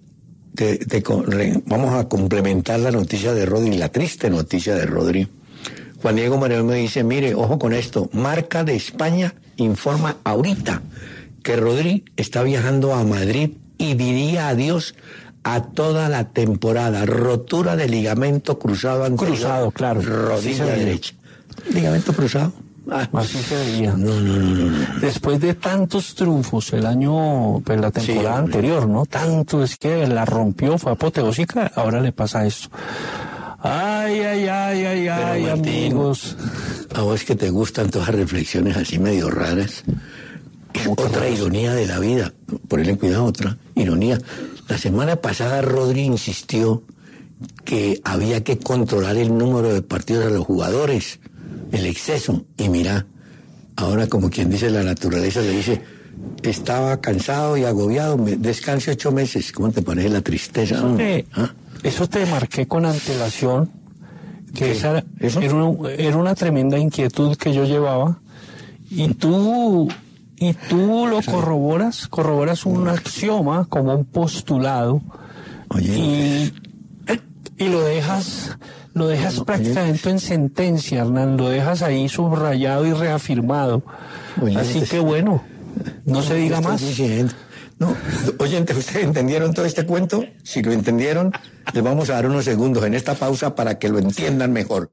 Vamos a complementar la noticia de Rodri, la triste noticia de Rodri. Juan Diego Manuel me dice, mire, ojo con esto, Marca de España informa ahorita que Rodri está viajando a Madrid y diría adiós a toda la temporada. Rotura de ligamento cruzado anterior. Cruzado, claro. Rodilla derecha. Ligamento cruzado. Así se veía. No. Después de tantos triunfos la temporada anterior, ¿no? Tanto es que la rompió, fue apoteósica, ahora le pasa esto. Ay, Martín, amigos. A vos que te gustan todas las reflexiones así medio raras. Otra ironía de la vida. Ponle cuidado, otra ironía. La semana pasada Rodri insistió que había que controlar el número de partidos de los jugadores, el exceso. Y mira, ahora como quien dice la naturaleza le dice, estaba cansado y agobiado, descanse 8 meses. ¿Cómo te parece la tristeza? Eso te marqué con antelación, que esa era una tremenda inquietud que yo llevaba, y tú lo corroboras un axioma como un postulado. Oye, y lo dejas prácticamente en sentencia, Hernán, lo dejas ahí subrayado y reafirmado. Así que bueno, no se diga más. No, oyentes, ¿ustedes entendieron todo este cuento? Si lo entendieron, les vamos a dar unos segundos en esta pausa para que lo entiendan mejor.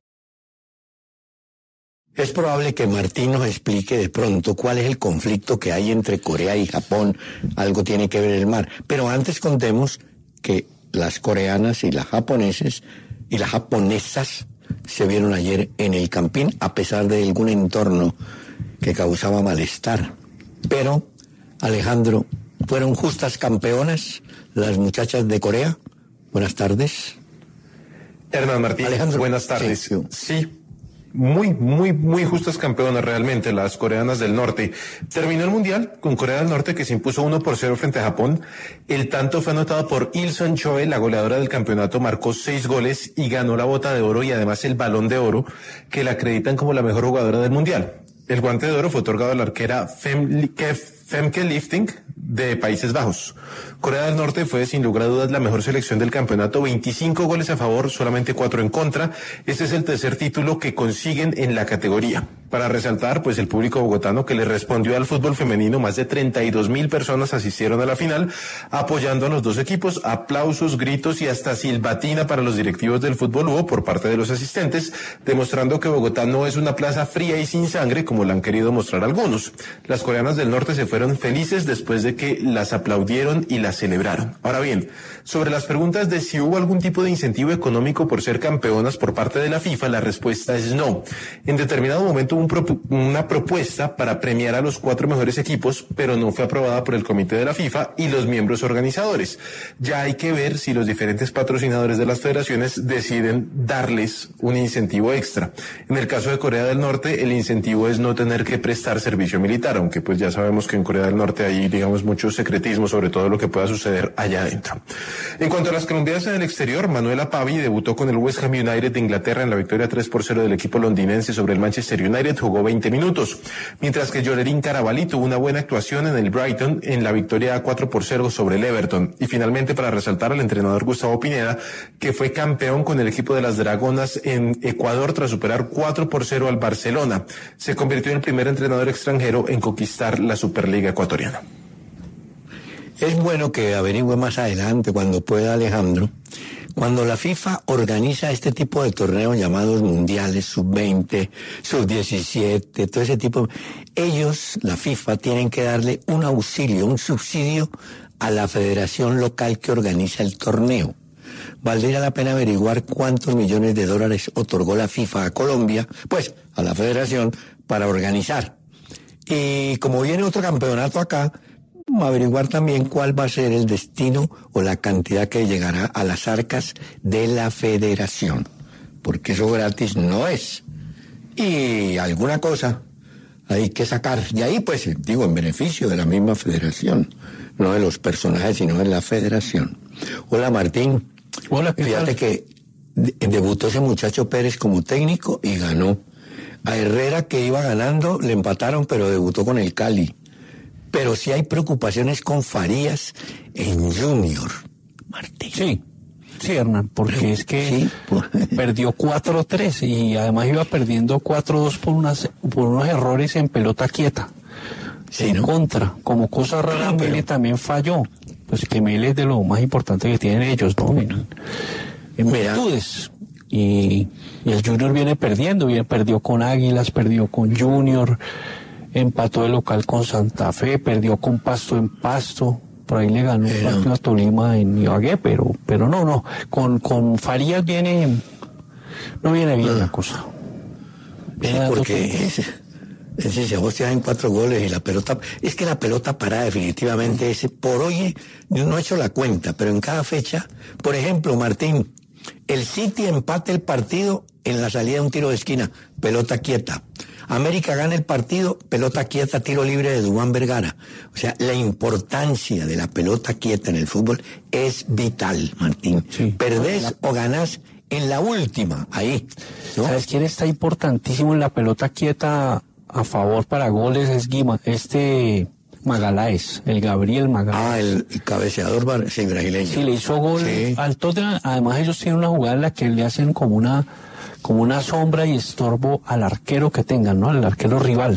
Es probable que Martín nos explique de pronto cuál es el conflicto que hay entre Corea y Japón. Algo tiene que ver el mar. Pero antes contemos que las coreanas y las japonesas se vieron ayer en el Campín, a pesar de algún entorno que causaba malestar. Pero, Alejandro, ¿fueron justas campeonas las muchachas de Corea? Buenas tardes. Hernán Martín, Alejandro, buenas tardes. Sí, muy justas campeonas realmente, las coreanas del norte. Terminó el Mundial con Corea del Norte, que se impuso 1-0 frente a Japón. El tanto fue anotado por Il Sung-choi, la goleadora del campeonato, marcó 6 goles y ganó la Bota de Oro y además el Balón de Oro, que la acreditan como la mejor jugadora del Mundial. El guante de oro fue otorgado a la arquera Femke Lifting de Países Bajos. Corea del Norte fue sin lugar a dudas la mejor selección del campeonato, 25 goles a favor, solamente 4 en contra. Este es el tercer título que consiguen en la categoría. Para resaltar, pues el público bogotano que le respondió al fútbol femenino, más de 32.000 personas asistieron a la final, apoyando a los dos equipos, aplausos, gritos y hasta silbatina para los directivos del fútbol hubo por parte de los asistentes, demostrando que Bogotá no es una plaza fría y sin sangre como la han querido mostrar algunos. Las coreanas del norte se fueron felices después de que las aplaudieron y las celebraron. Ahora bien, sobre las preguntas de si hubo algún tipo de incentivo económico por ser campeonas por parte de la FIFA, la respuesta es no. En determinado momento hubo una propuesta para premiar a los 4 mejores equipos, pero no fue aprobada por el comité de la FIFA y los miembros organizadores. Ya hay que ver si los diferentes patrocinadores de las federaciones deciden darles un incentivo extra. En el caso de Corea del Norte, el incentivo es no tener que prestar servicio militar, aunque pues ya sabemos que en Corea del Norte hay, digamos, mucho secretismo sobre todo lo que pueda suceder allá adentro. En cuanto a las colombianas en el exterior, Manuela Pavi debutó con el West Ham United de Inglaterra en la victoria 3-0 del equipo londinense sobre el Manchester United, jugó 20 minutos, mientras que Yolerín Carabalí tuvo una buena actuación en el Brighton en la victoria 4-0 sobre el Everton. Y finalmente, para resaltar al entrenador Gustavo Pineda, que fue campeón con el equipo de las Dragonas en Ecuador tras superar 4-0 al Barcelona. Se convirtió en el primer entrenador extranjero en conquistar la Superliga ecuatoriana. Es bueno que averigüe más adelante, cuando pueda, Alejandro, cuando la FIFA organiza este tipo de torneos llamados mundiales, sub-20, sub-17, todo ese tipo, ellos, la FIFA, tienen que darle un auxilio, un subsidio a la federación local que organiza el torneo. Valdría la pena averiguar cuántos millones de dólares otorgó la FIFA a Colombia, pues a la federación, para organizar. Y como viene otro campeonato acá, averiguar también cuál va a ser el destino o la cantidad que llegará a las arcas de la federación, porque eso gratis no es. Y alguna cosa hay que sacar de ahí, pues digo, en beneficio de la misma federación, no de los personajes, sino de la federación. Hola, Martín. Hola, ¿qué Fíjate tal? que debutó ese muchacho Pérez como técnico y ganó. A Herrera, que iba ganando, le empataron, pero debutó con el Cali. Pero sí hay preocupaciones con Farías en Junior, Martín. Sí, Hernán, porque es que Sí. perdió 4-3 y además iba perdiendo 4-2 por unos errores en pelota quieta. Sí, en ¿no? contra. Como cosa rara, Ah, pero- Mele también falló. Pues que Mele es de lo más importante que tienen ellos, ¿no? En Mira. virtudes. Y el Junior viene perdiendo, perdió con Águilas, perdió con Junior, empató de local con Santa Fe, perdió con Pasto en Pasto, por ahí le ganó un partido a Tolima en Ibagué, pero no, con Farías no viene bien la cosa. Sí, Viene dando porque ese Sebastián en 4 goles y la pelota, es que la pelota parada definitivamente por hoy, yo no he hecho la cuenta, pero en cada fecha, por ejemplo, Martín, el City empate el partido en la salida de un tiro de esquina, pelota quieta. América gana el partido, pelota quieta, tiro libre de Duván Vergara. O sea, la importancia de la pelota quieta en el fútbol es vital, Martín. Sí. Perdés o ganás en la última, ahí, ¿no? ¿Sabes quién está importantísimo en la pelota quieta a favor para goles? Es Magaláes, el Gabriel Magaláes. Ah, el cabeceador brasileño. Sí, le hizo gol Sí. al Tottenham. Además, ellos tienen una jugada en la que le hacen como una sombra y estorbo al arquero que tengan, ¿no? Al arquero rival.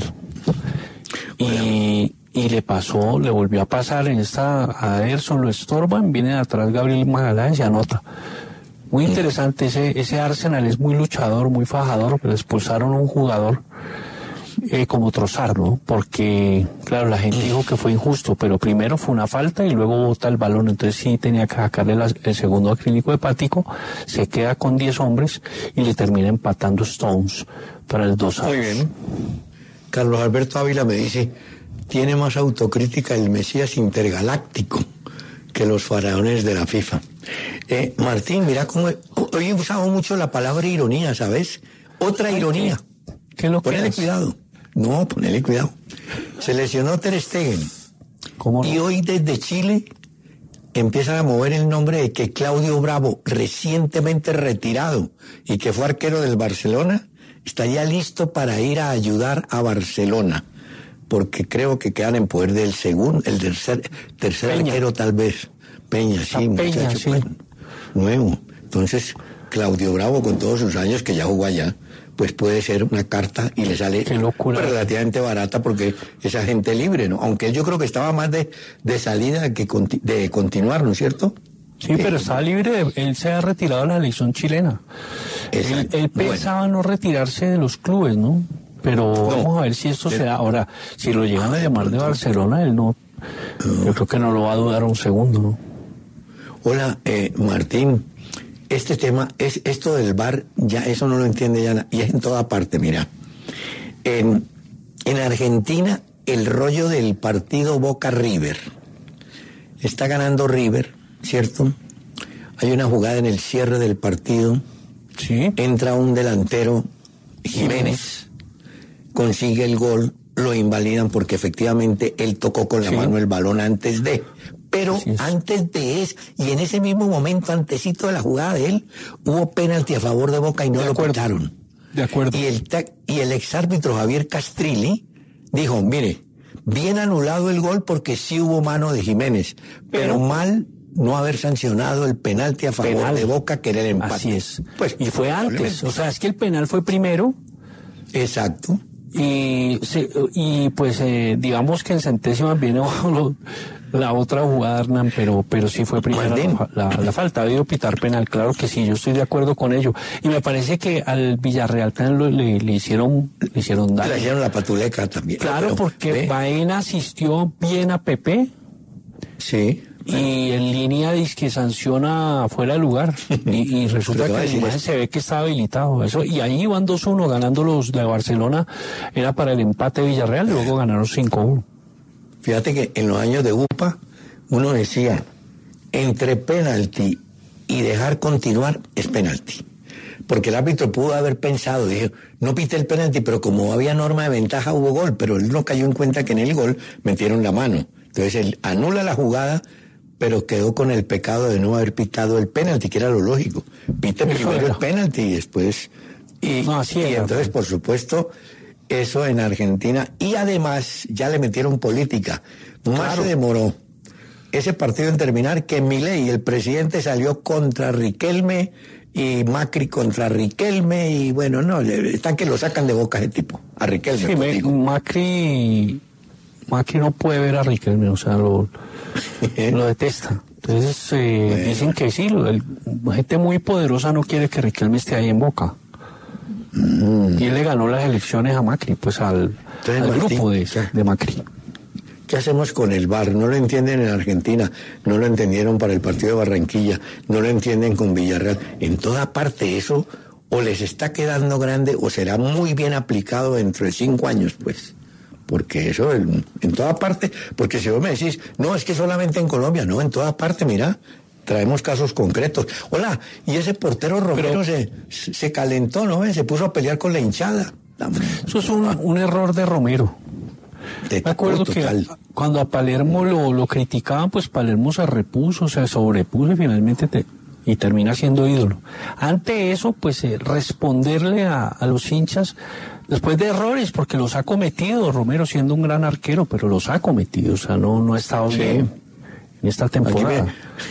Y le volvió a pasar en a Ederson, lo estorban, viene de atrás Gabriel Magaláes y anota. Muy interesante, ese Arsenal es muy luchador, muy fajador, pero expulsaron a un jugador como Trossard, ¿no? Porque, claro, la gente dijo que fue injusto, pero primero fue una falta y luego bota el balón, entonces sí tenía que sacarle el segundo acrílico hepático, se queda con 10 hombres y le termina empatando Stones para el 2-2. Muy bien. Carlos Alberto Ávila me dice, tiene más autocrítica el Mesías intergaláctico que los faraones de la FIFA. Martín, mira cómo hoy he usado mucho la palabra ironía, ¿sabes? Otra ironía. ¿Qué es lo que Ponele es? cuidado. No, ponele cuidado. Se lesionó Ter Stegen. ¿Cómo no? Y hoy desde Chile empiezan a mover el nombre de que Claudio Bravo, recientemente retirado y que fue arquero del Barcelona, estaría listo para ir a ayudar a Barcelona, porque creo que quedan en poder del tercer arquero tal vez. Peña, sí, Peña, muchacho, sí. pues, nuevo. Entonces, Claudio Bravo, con todos sus años que ya jugó allá, pues puede ser una carta y le sale Qué locura. relativamente barata porque es agente libre, ¿no? Aunque yo creo que estaba más de salida que de continuar, ¿no es cierto? Sí, pero estaba libre, él se ha retirado de la selección chilena. Exacto. Él pensaba no retirarse de los clubes, ¿no? Pero vamos a ver si esto se da. Ahora, si lo llegan a llamar de Barcelona, él no. Yo creo que no lo va a dudar un segundo, ¿no? Hola, Martín. Este tema, esto del VAR, ya eso no lo entiende ya, y es en toda parte, mira. En Argentina, el rollo del partido Boca-River. Está ganando River, ¿cierto? Hay una jugada en el cierre del partido. Sí. Entra un delantero, Jiménez, consigue el gol, lo invalidan porque efectivamente él tocó con la mano el balón antes de... Pero antes de eso, y en ese mismo momento, antesito de la jugada de él, hubo penalti a favor de Boca y no lo pitaron. De acuerdo. Y el exárbitro Javier Castrilli dijo, mire, bien anulado el gol porque sí hubo mano de Jiménez, pero mal no haber sancionado el penalti a favor de Boca, que era el empate. Así es. Pues, y fue antes, o sea, es que el penal fue primero. Exacto. Y pues digamos que en centésimas viene la otra jugada, Hernán, pero sí fue primero la falta. Ha habido pitar penal, claro que sí, yo estoy de acuerdo con ello. Y me parece que al Villarreal también le hicieron daño. Le hicieron la patuleca también. Claro, porque Baena asistió bien a Pepe. Sí. Y en línea dice que sanciona fuera de lugar y resulta que la imagen se ve que está habilitado eso, y ahí van 2-1 ganando los de Barcelona. Era para el empate de Villarreal y luego ganaron 5-1. Fíjate que en los años de UPA uno decía, entre penalti y dejar continuar es penalti, porque el árbitro pudo haber pensado, dijo, no pité el penalti, pero como había norma de ventaja hubo gol, pero él no cayó en cuenta que en el gol metieron la mano, entonces él anula la jugada, pero quedó con el pecado de no haber pitado el penalti, que era lo lógico. Pite primero el penalti y después... Y entonces, por supuesto, eso en Argentina. Y además, ya le metieron política. Más se demoró ese partido en terminar que Milei, el presidente, salió contra Riquelme y Macri contra Riquelme. Y bueno, no, están que lo sacan de boca ese tipo, a Riquelme. Sí, Macri no puede ver a Riquelme, o sea, lo detesta. Entonces dicen que sí, gente muy poderosa no quiere que Riquelme esté ahí en Boca. Y él le ganó las elecciones a Macri, pues al grupo de Macri. ¿Qué hacemos con el VAR? No lo entienden en Argentina, no lo entendieron para el partido de Barranquilla, no lo entienden con Villarreal. En toda parte eso o les está quedando grande o será muy bien aplicado dentro de 5 años, pues. Porque eso en toda parte, porque si vos me decís, no, es que solamente en Colombia, no, en toda parte, mira, traemos casos concretos. Hola, y ese portero Romero se calentó, ¿no? Se puso a pelear con la hinchada. Eso es un error de Romero. Me acuerdo que cuando a Palermo lo criticaban, pues Palermo se repuso, se sobrepuso y finalmente y termina siendo ídolo. Ante eso, pues responderle a los hinchas después de errores, porque los ha cometido, Romero siendo un gran arquero, pero los ha cometido, o sea, no ha estado bien en esta temporada.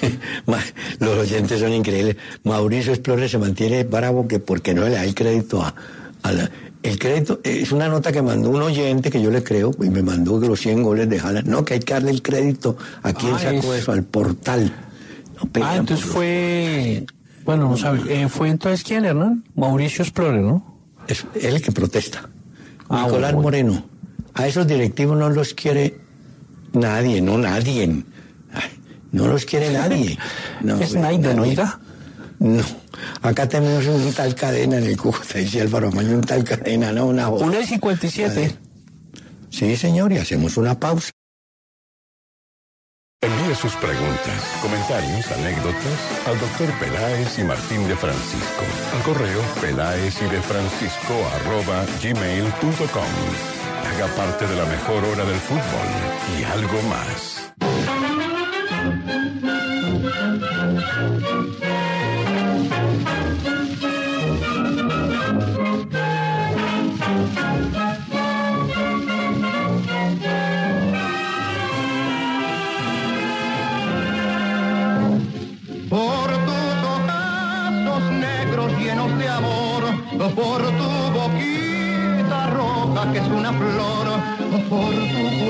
Los oyentes son increíbles. Mauricio Explore se mantiene bravo que porque no le da el crédito el crédito es una nota que mandó un oyente que yo le creo y me mandó que los 100 goles de Haaland. No, que hay que darle el crédito. ¿A quién sacó eso? Al portal. Entonces fue... Bueno, no sabe. ¿Fue entonces quién, Hernán? Mauricio Explore, ¿no? Es él el que protesta. Nicolás Moreno. A esos directivos no los quiere nadie. Ay, no los quiere nadie. No, es Naida, ¿no irá? No. Acá tenemos un tal Cadena en el Cúcuta, dice Álvaro Amaño, un tal Cadena, no una voz. 1:57. Sí, señor, y hacemos una pausa. Envíe sus preguntas, comentarios, anécdotas al Dr. Peláez y Martín de Francisco. Al correo pelaezyDeFrancisco@gmail.com. Haga parte de la mejor hora del fútbol y algo más.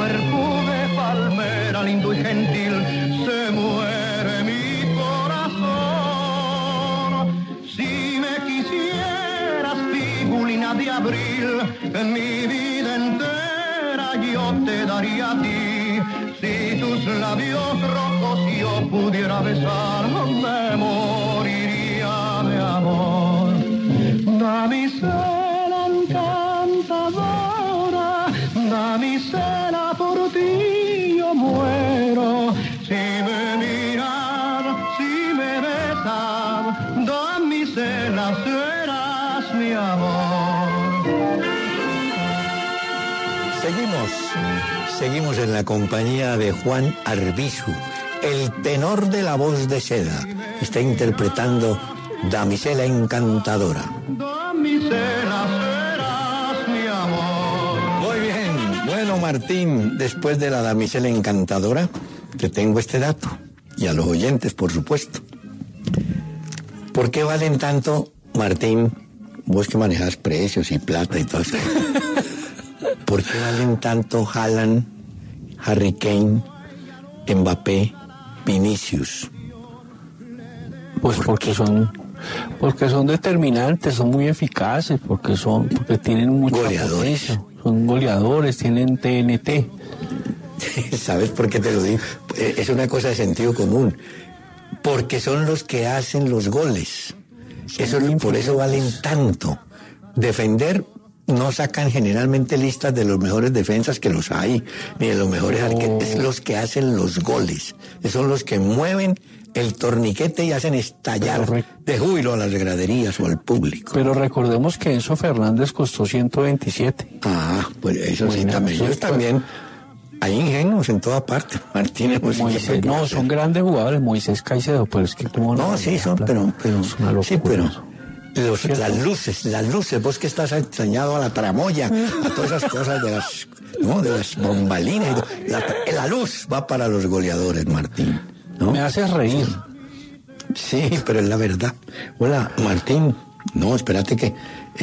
cuerpo de palmera, lindo y gentil, se muere mi corazón. Si me quisieras, figurina de abril, en mi vida entera yo te daría a ti. Si tus labios rojos yo pudiera besar, me moriría de amor. Damisela encantadora, damisela, por ti yo muero. Si me miras, si me besas, damisela, serás mi amor. Seguimos en la compañía de Juan Arbizu, el tenor de la voz de seda. Está interpretando Damisela encantadora. Damisela, serás mi amor. Muy bien. Bueno, Martín, después de la Damisela encantadora, te tengo este dato. Y a los oyentes, por supuesto. ¿Por qué valen tanto, Martín? Vos que manejas precios y plata y todo eso. ¿Por qué valen tanto Haaland, Harry Kane, Mbappé, Vinicius? Pues porque son determinantes, son muy eficaces, porque tienen mucha potencia, son goleadores, tienen TNT. ¿Sabes por qué te lo digo? Es una cosa de sentido común. Porque son los que hacen los goles. Por eso valen tanto. Defender, no sacan generalmente listas de los mejores defensas, que los hay, ni de los mejores arqueros. Es los que hacen los goles. Son los que mueven el torniquete y hacen estallar de júbilo a las graderías o al público. Pero recordemos que Enzo Fernández costó 127. Ah, pues eso sí, también. Ellos también. Hay ingenuos en toda parte, Martínez. Moisés, no, son grandes jugadores, Moisés Caicedo, pero es que como no, sí son, pero sí, pero las luces, vos que estás extrañado a la tramoya, a todas esas cosas de las bombalinas, la luz va para los goleadores, Martín, ¿no? Me haces reír. Sí, pero es la verdad. Hola, Martín. No, espérate que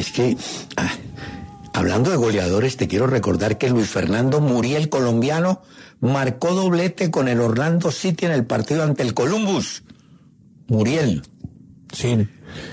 hablando de goleadores, te quiero recordar que Luis Fernando Muriel, colombiano, marcó doblete con el Orlando City en el partido ante el Columbus. Muriel. Sí.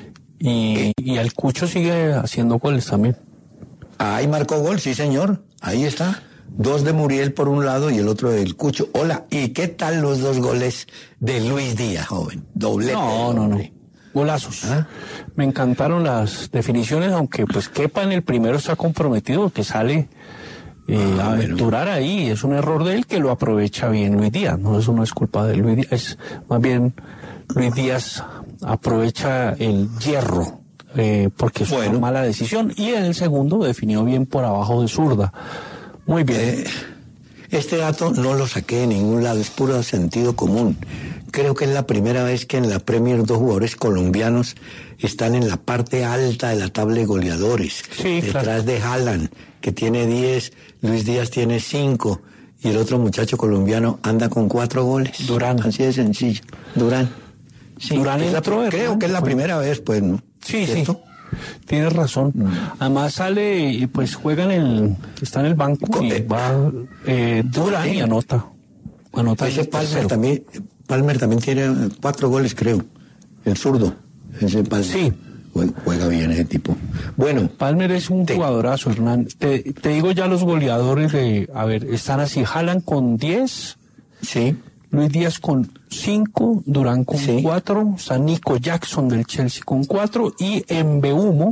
Y el Cucho sigue haciendo goles también. Ahí marcó gol, sí señor. Ahí está. 2 de Muriel por un lado y el otro del Cucho. Hola, ¿y qué tal los 2 goles de Luis Díaz, joven? Doblete. No. Golazos. ¿Ah? Me encantaron las definiciones, aunque pues Kepa en el primero está comprometido, que sale a aventurar ahí. Es un error de él que lo aprovecha bien Luis Díaz. No, eso no es culpa de Luis Díaz, es más bien Luis Díaz aprovecha el hierro, porque es una mala decisión. Y en el segundo definió bien por abajo de zurda. Muy bien. Este dato no lo saqué de ningún lado, es puro sentido común. Creo que es la primera vez que en la Premier 2 jugadores colombianos están en la parte alta de la tabla de goleadores. Sí, detrás de Haaland, que tiene 10, Luis Díaz tiene 5, y el otro muchacho colombiano anda con 4 goles. Durán. Así de sencillo. Durán. Sí, Durán creo que es la primera vez, pues, ¿no? Sí, ¿cierto? Sí. Tienes razón. Además sale, pues está en el banco y va Durán y anota. Ese Palmer también tiene 4 goles, creo. El zurdo. Ese Palmer. Sí. Juega bien ese tipo. Bueno. Palmer es un jugadorazo, Hernán. Te digo ya los goleadores están así. Haaland con 10. Sí. Luis Díaz con 5, Durán con 4, está Nico Jackson del Chelsea con 4 y Mbeumo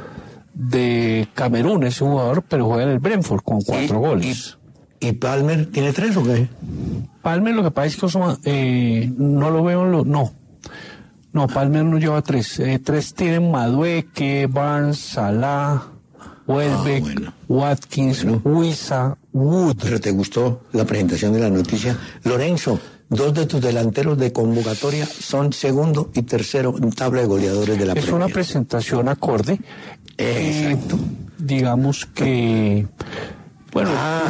de Camerún, ese jugador, pero juega en el Brentford con 4 goles. ¿Y Palmer tiene 3 o qué? Palmer, lo que pasa es que no lo veo, no, Palmer no lleva 3. 3 tienen Madueque, Barnes, Salah, Welbeck, Watkins, Huiza, Wood. Pero te gustó la presentación de la noticia. Lorenzo, 2 de tus delanteros de convocatoria son segundo y tercero en tabla de goleadores de la Premier. Es una presentación acorde. Exacto. Digamos que... Bueno,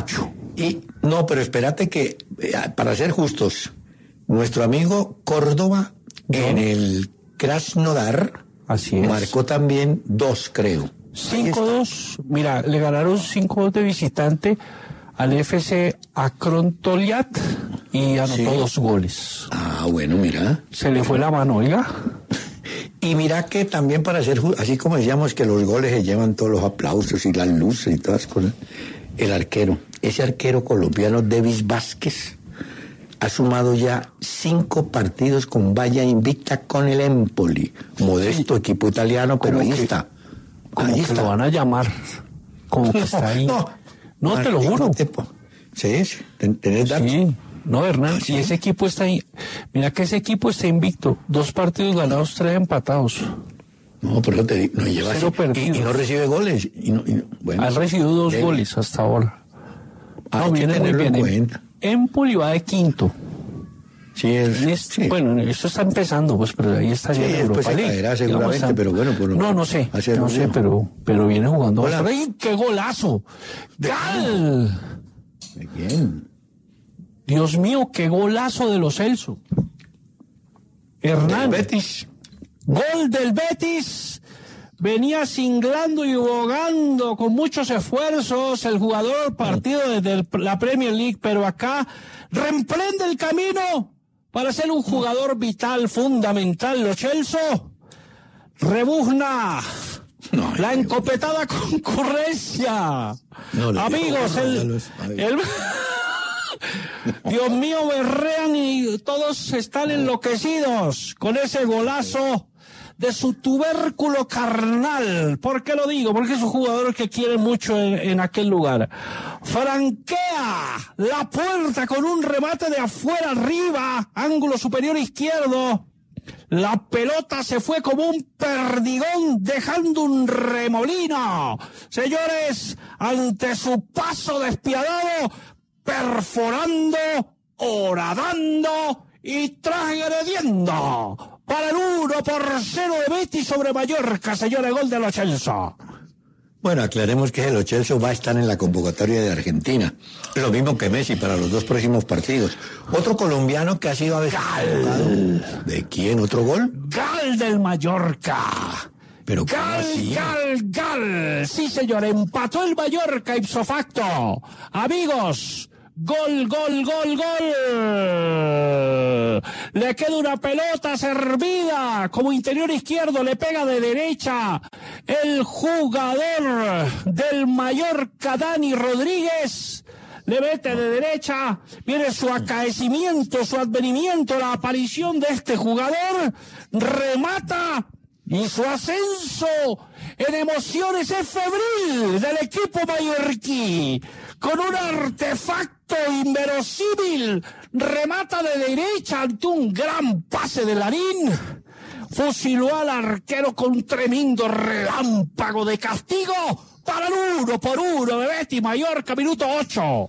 pero espérate que, para ser justos, nuestro amigo Córdoba en el Krasnodar marcó también 2, creo. 5-2, mira, le ganaron 5-2 de visitante al FC Akron Toliat y anotó 2 goles. Ah, bueno, mira. Se le fue la mano, oiga. Y mira que también para hacer, así como decíamos que los goles se llevan todos los aplausos y las luces y todas las cosas, el arquero, ese arquero colombiano Davis Vázquez, ha sumado ya 5 partidos con valla invicta con el Empoli, modesto equipo italiano, pero ahí está. Como que lo van a llamar, como que está ahí. No, te lo juro. Sí, tenés datos. Sí. No, Hernán, y ese equipo está ahí. Mira que ese equipo está invicto. 2 partidos ganados, 3 empatados. No, pero te digo, no lleva 0 perdidos. Y no recibe goles. Bueno, ha recibido 2 goles hasta ahora. No, viene muy bien. Empoli va de quinto. Sí, sí. Bueno, esto está empezando, pues, pero ahí está ya en Europa League. Caerá seguramente, pero bueno. No sé, pero viene jugando. ¡Ay, qué golazo! ¡Gal! Bien. Dios mío, qué golazo de los Celso. Hernán. Betis. Gol del Betis. Venía singlando y bogando con muchos esfuerzos el jugador partido desde la Premier League, pero acá reemprende el camino para ser un jugador vital, fundamental. Lo Celso rebuzna la encopetada concurrencia. Amigos, Dios mío, berrean y todos están enloquecidos con ese golazo de su tubérculo carnal. ¿Por qué lo digo? Porque es un jugador que quiere mucho en aquel lugar. Franquea la puerta con un remate de afuera arriba, ángulo superior izquierdo. La pelota se fue como un perdigón dejando un remolino. Señores, ante su paso despiadado, perforando, horadando y transgrediendo para el 1-0 de Betis sobre Mallorca, señores, gol de Lo Celso. Bueno, aclaremos que Lo Celso va a estar en la convocatoria de Argentina. Lo mismo que Messi para los 2 próximos partidos. Otro colombiano que ha sido Gal. ¿De quién? ¿Otro gol? Gal del Mallorca. Pero Gal. Sí, señor, empató el Mallorca ipso facto. Amigos, gol. Le queda una pelota servida como interior izquierdo, le pega de derecha el jugador del Mallorca, Dani Rodríguez. Le mete de derecha, viene su acaecimiento, su advenimiento, la aparición de este jugador, remata y su ascenso en emociones es febril del equipo mallorquí. Con un artefacto inverosímil, remata de derecha ante un gran pase de Larín. Fusiló al arquero con un tremendo relámpago de castigo para el 1-1 de Betis Mallorca, minuto 8.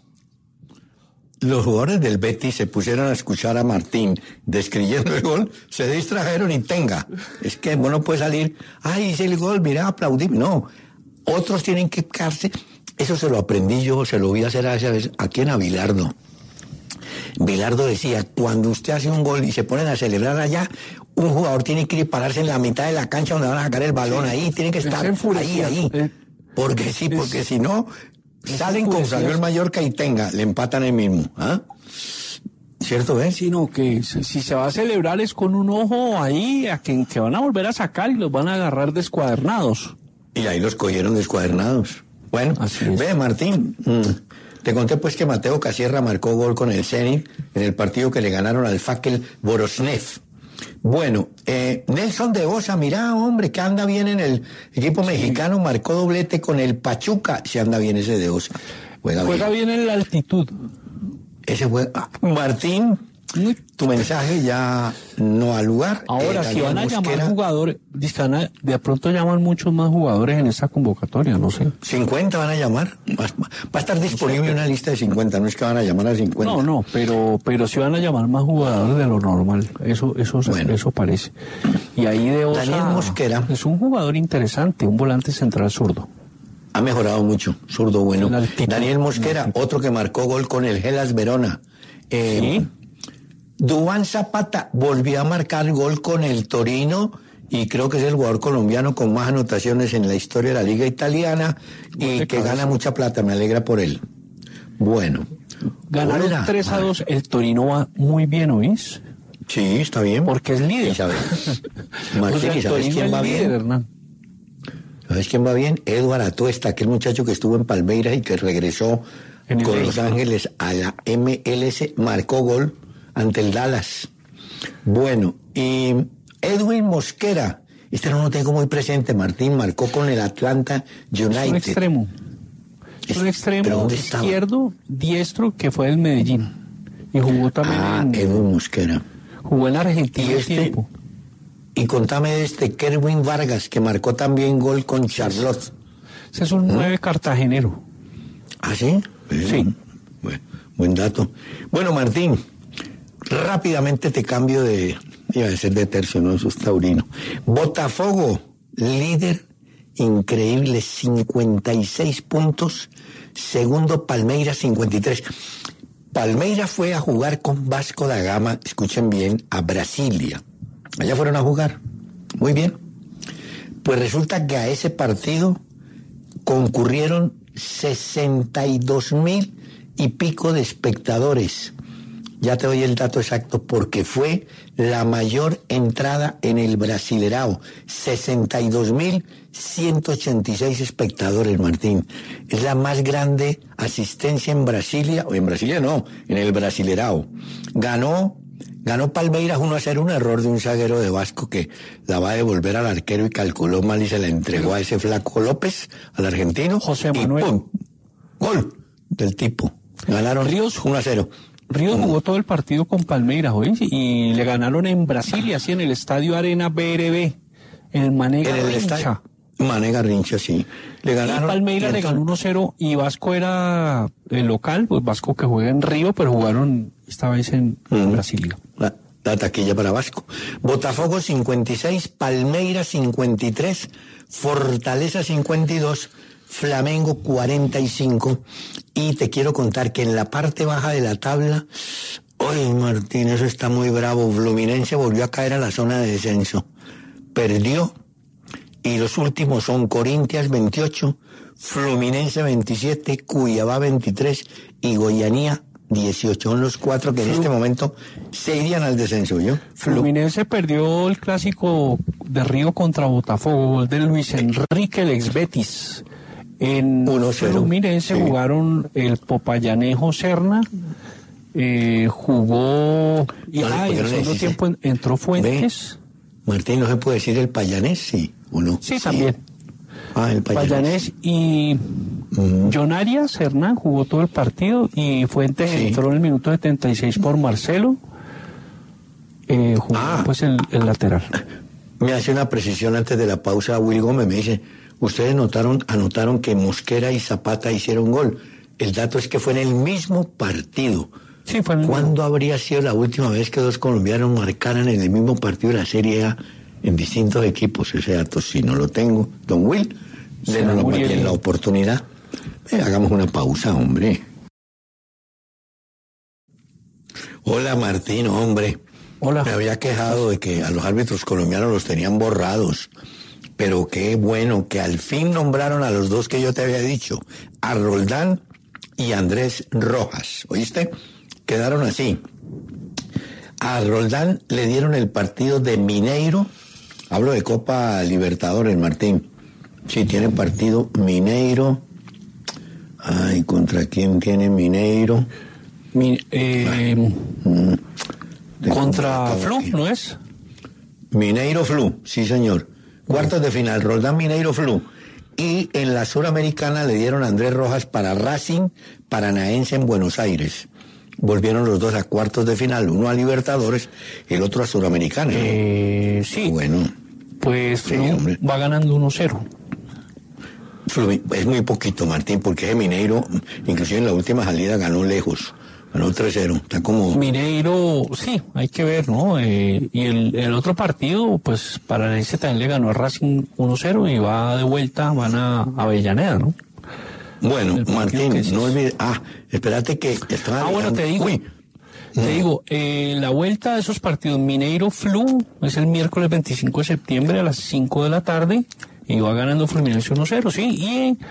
Los jugadores del Betis se pusieron a escuchar a Martín describiendo el gol, se distrajeron y tenga. Es que bueno, puede salir, ay, hice el gol, mira, aplaudí. No, otros tienen que quedarse. Eso se lo aprendí yo, se lo voy a hacer aquí en Bilardo. Bilardo decía, cuando usted hace un gol y se ponen a celebrar allá, un jugador tiene que ir y pararse en la mitad de la cancha donde van a sacar el balón, ahí tiene que estar ahí. Porque si no, salen como salió el Mallorca y tenga, le empatan el mismo. ¿Ah? ¿Cierto, ves? Sino que si se va a celebrar es con un ojo ahí, a que van a volver a sacar y los van a agarrar descuadernados. Y ahí los cogieron descuadernados. Bueno, ve, Martín, te conté pues que Mateo Casierra marcó gol con el Zenit en el partido que le ganaron al Fakel Borosnev. Bueno, Nelson de Osa, mirá, hombre, que anda bien en el equipo mexicano, marcó doblete con el Pachuca, si anda bien ese de Osa. Juega bien en la altitud. Ese fue Martín, tu mensaje ya no al lugar. Ahora, si van a llamar jugadores, de pronto llaman muchos más jugadores en esa convocatoria, no sé. 50 van a llamar. Va a estar disponible una lista de 50, no es que van a llamar a 50. No, pero sí van a llamar más jugadores de lo normal, eso parece. Y ahí de Osa, Daniel Mosquera es un jugador interesante, un volante central zurdo. Ha mejorado mucho, zurdo bueno. Daniel Mosquera, otro que marcó gol con el Hellas Verona. Sí. Duván Zapata volvió a marcar gol con el Torino y creo que es el jugador colombiano con más anotaciones en la historia de la liga italiana y que gana mucha plata, me alegra por él. Bueno. Ganaron Hola. 3-2. El Torino va muy bien, ¿oís? Sí, está bien. Porque es líder. ¿Y sabes? O Martín, sea, ¿y el sabes Torino quién es va líder, bien? Hernán. ¿Sabes quién va bien? Eduard Atuesta, aquel muchacho que estuvo en Palmeiras y que regresó En el con México. Los Ángeles a la MLS, marcó gol ante el Dallas. Bueno, y Edwin Mosquera, este no lo tengo muy presente, Martín, marcó con el Atlanta Es un United. extremo. Es un ¿Pero extremo dónde estaba? izquierdo, diestro, que fue del Medellín. Y jugó también Edwin Mosquera. jugó en Argentina Y un este- tiempo. Y contame de este Kerwin Vargas, que marcó también gol con Charlotte. Ese es un 9 cartagenero. ¿Ah, sí? Sí. Bueno, buen dato. Bueno, Martín, rápidamente te cambio de... Iba a ser de tercio, no, eso es taurino. Botafogo, líder increíble, 56 puntos. Segundo, Palmeiras, 53. Palmeiras fue a jugar con Vasco da Gama, escuchen bien, a Brasilia. Allá fueron a jugar. Muy bien. Pues resulta que a ese partido concurrieron 62,000 y pico de espectadores. Ya te doy el dato exacto porque fue la mayor entrada en el Brasilerao. 62,186 espectadores, Martín. Es la más grande asistencia en Brasilia, o en Brasilia no, en el Brasilerao. Ganó Palmeiras 1-0, un error de un zaguero de Vasco que la va a devolver al arquero y calculó mal y se la entregó a ese flaco López, al argentino. José y Manuel. ¡pum! Gol del tipo. Ganaron Ríos 1-0. Ríos jugó todo el partido con Palmeiras, ¿oís? Y le ganaron en Brasilia, así en el Estadio Arena BRB. El Mané En el Garrincha. estadio. Mané Garrincha, sí. Le ganaron. Y Palmeiras le ganó 1-0 y Vasco era el local, pues Vasco que juega en Río, pero jugaron esta vez en Brasilia. La taquilla para Vasco. Botafogo 56, Palmeiras 53, Fortaleza 52, Flamengo 45. Y te quiero contar que en la parte baja de la tabla, ¡ay, Martín, eso está muy bravo! Fluminense volvió a caer a la zona de descenso. Perdió. Y los últimos son Corinthians 28, Fluminense 27, Cuiabá 23 y Goianía 18. Son los cuatro que en este momento se irían al descenso, ¿yo? Fluminense perdió el clásico de Río contra Botafogo, gol de Luis Enrique, el ex Betis. En 1-0. Fluminense Sí. jugaron el Popayanejo Serna, jugó... Y No, en porque el no segundo necesita- tiempo entró Fuentes. Martín, ¿no se puede decir el payanés? Sí, ¿o no? Sí, también. Ah, el payanés. Payanés y John Arias Hernán jugó todo el partido y Fuentes Sí. entró en el minuto 76 por Marcelo. Jugó pues el lateral. Me hace una precisión antes de la pausa Will Gómez, me dice, ustedes anotaron que Mosquera y Zapata hicieron gol. El dato es que fue en el mismo partido. Sí, fue en el- ¿Cuándo habría sido la última vez que dos colombianos marcaran en el mismo partido de la Serie A en distintos equipos? Ese dato, si no lo tengo, don Will, denos Muriel. la oportunidad. Hagamos una pausa, hombre. Hola, Martín, hombre. Hola. Me había quejado de que a los árbitros colombianos los tenían borrados. Pero qué bueno que al fin nombraron a los dos que yo te había dicho, a Roldán y Andrés Rojas. ¿Oíste? Quedaron así. A Roldán le dieron el partido de Mineiro. Hablo de Copa Libertadores, Martín. Sí, tiene partido Mineiro. Ay, ¿contra quién tiene Mineiro? Contra Acabo Flu, aquí. ¿no es? Mineiro Flu, sí señor. Cuartos de final, Roldán Mineiro Flu. Y en la Suramericana le dieron a Andrés Rojas para Racing Paranaense en Buenos Aires. Volvieron los dos a cuartos de final, uno a Libertadores, el otro a Suramericana. ¿No? Sí. Bueno, Pues Sí, Flu hombre. va ganando 1-0. Es muy poquito, Martín, porque ese Mineiro, inclusive en la última salida, ganó lejos. Ganó 3-0. Está como... Mineiro, sí, hay que ver, ¿no? Y el otro partido, pues para ese también le ganó a Racing 1-0 y va de vuelta, van a Avellaneda, ¿no? Bueno, el partido Martín, que es- no olvides... espérate que estaba... Bueno, te digo. Uy, Te digo, la vuelta de esos partidos Mineiro Flu es el miércoles 25 de septiembre a las 5 de la tarde y va ganando Fluminense 1-0, sí. Y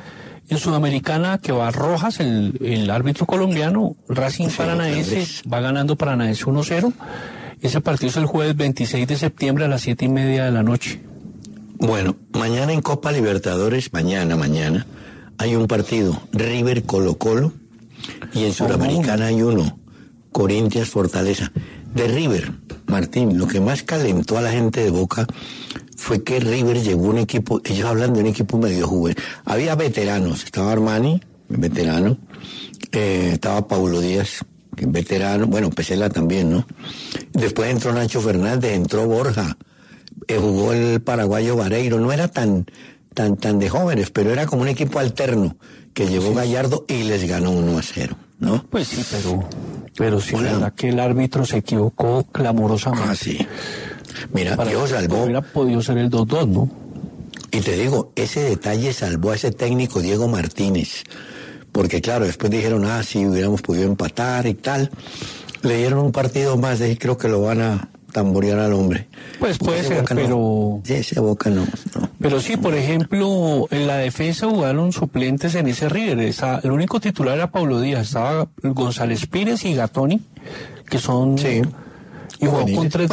En Sudamericana, que va Rojas, el árbitro colombiano, Racing Paranaense va ganando Paranaense 1-0. Ese partido es el jueves 26 de septiembre a las 7:30 de la noche. Bueno, mañana en Copa Libertadores, mañana, hay un partido, River Colo-Colo, y en Sudamericana hay uno, Corinthians Fortaleza. De River, Martín, lo que más calentó a la gente de Boca fue que River llevó un equipo, ellos hablan de un equipo medio juvenil. Había veteranos, estaba Armani, veterano, estaba Paulo Díaz, veterano, bueno, Pesela también, ¿no? Después entró Nacho Fernández, entró Borja, jugó el paraguayo Vareiro, no era tan de jóvenes, pero era como un equipo alterno que llevó Gallardo y les ganó 1-0, ¿no? Pues sí, pero sí, bueno, la verdad que el árbitro se equivocó clamorosamente. Ah, sí. Mira, Dios salvó. Hubiera podido ser el 2-2, ¿no? Y te digo, ese detalle salvó a ese técnico Diego Martínez, porque claro, después dijeron, sí, hubiéramos podido empatar y tal. Le dieron un partido más, y creo que lo van a tamborear al hombre. Pues puede ser, Boca pero... No. Ese Boca no. Pero sí, por ejemplo, en la defensa jugaron suplentes en ese River. El único titular era Paulo Díaz, estaba González Pires y Gatoni, que son... Sí. Y jugó con tres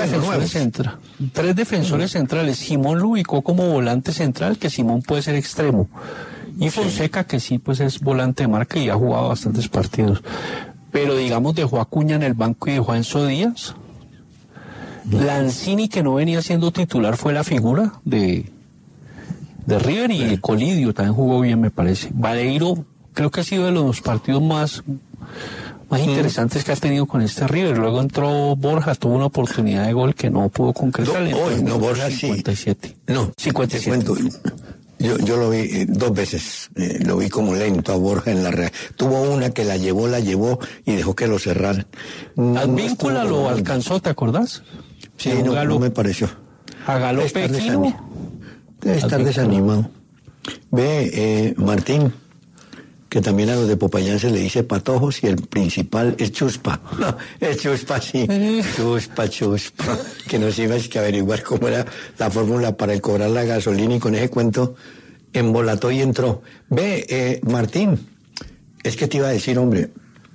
defensores centrales. Simón lo ubicó como volante central, que Simón puede ser extremo. Y Fonseca, que sí, pues es volante de marca y ha jugado bastantes partidos. Pero digamos, dejó a Acuña en el banco y dejó a Enzo Díaz. Lanzini, que no venía siendo titular, fue la figura de River, y Colidio también jugó bien, me parece. Vareiro creo que ha sido de los partidos más interesantes que ha tenido con este River. Luego entró Borja, tuvo una oportunidad de gol que no pudo concretar. No, Borja 57. Sí. No, 57. Yo lo vi 2 veces, lo vi como lento a Borja en la Real. Tuvo una que la llevó y dejó que lo cerraran. Advíncula lo alcanzó, ¿te acordás? Sí, no me pareció. A Galope Debe estar desanimado. Ve, Martín, que también a los de Popayán se le dice patojos y el principal es Chuspa. No, es Chuspa, sí. Chuspa. Que nos ibas que averiguar cómo era la fórmula para el cobrar la gasolina, y con ese cuento embolató y entró. Ve, Martín, es que te iba a decir, hombre,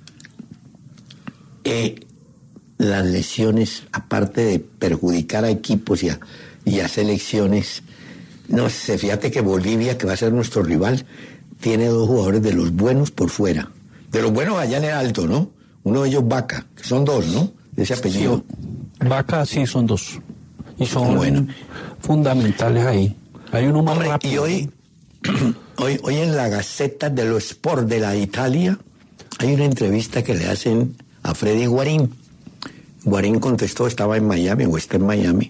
las lesiones, aparte de perjudicar a equipos y a selecciones, no sé, fíjate que Bolivia, que va a ser nuestro rival, tiene 2 jugadores de los buenos por fuera. De los buenos allá en el alto, ¿no? Uno de ellos Vaca, que son 2, ¿no? De ese apellido. Sí, Vaca, sí, son 2. Y son fundamentales ahí. Hay uno más rápido. Y hoy en la Gazzetta dello Sport de la Italia hay una entrevista que le hacen a Freddy Guarín. Guarín contestó, estaba en Miami, o está en Miami,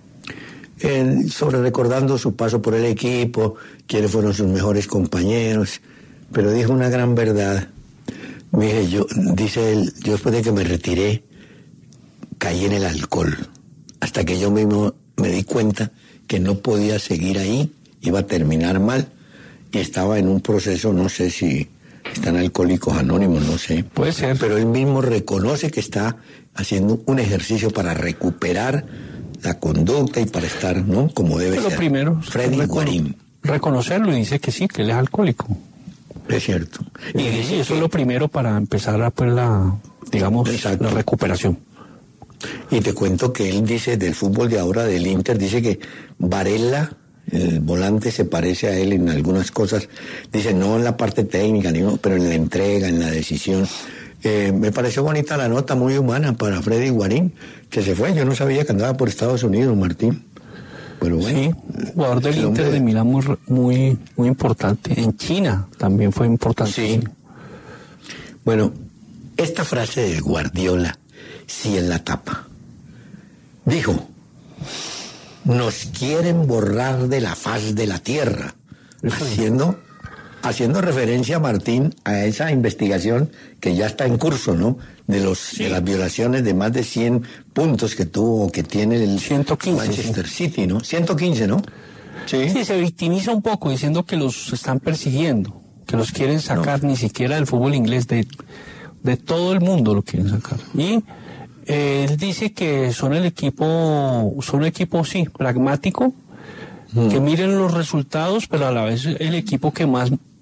sobre recordando su paso por el equipo, quiénes fueron sus mejores compañeros, pero dijo una gran verdad. Dice él, yo después de que me retiré, caí en el alcohol, hasta que yo mismo me di cuenta que no podía seguir ahí, iba a terminar mal, y estaba en un proceso, no sé si están Alcohólicos Anónimos, no sé. Puede ser. Pero él mismo reconoce que está haciendo un ejercicio para recuperar la conducta y para estar, ¿no? Como debe ser. Lo primero, Freddy Guarín. Reconocerlo, y dice que sí, que él es alcohólico. Es cierto. Y eso es lo primero para empezar a, pues, la recuperación. Y te cuento que él dice del fútbol de ahora, del Inter, dice que Varela, el volante, se parece a él en algunas cosas. Dice, no en la parte técnica, pero en la entrega, en la decisión. Me pareció bonita la nota, muy humana para Freddy Guarín, que se fue. Yo no sabía que andaba por Estados Unidos, Martín. Pero bueno, sí, jugador del Inter de Milán muy importante. En China también fue importante. Sí. Bueno, esta frase de Guardiola, sí en la tapa. Dijo, nos quieren borrar de la faz de la tierra. Haciendo referencia, Martín, a esa investigación que ya está en curso, ¿no? De las violaciones de más de 100 puntos que tuvo, que tiene el 115, Manchester City, ¿no? 115, ¿no? Sí, se victimiza un poco diciendo que los están persiguiendo, que los quieren sacar, ni siquiera del fútbol inglés, de todo el mundo lo quieren sacar. Y él dice que son un equipo, pragmático, que miren los resultados, pero a la vez el equipo que más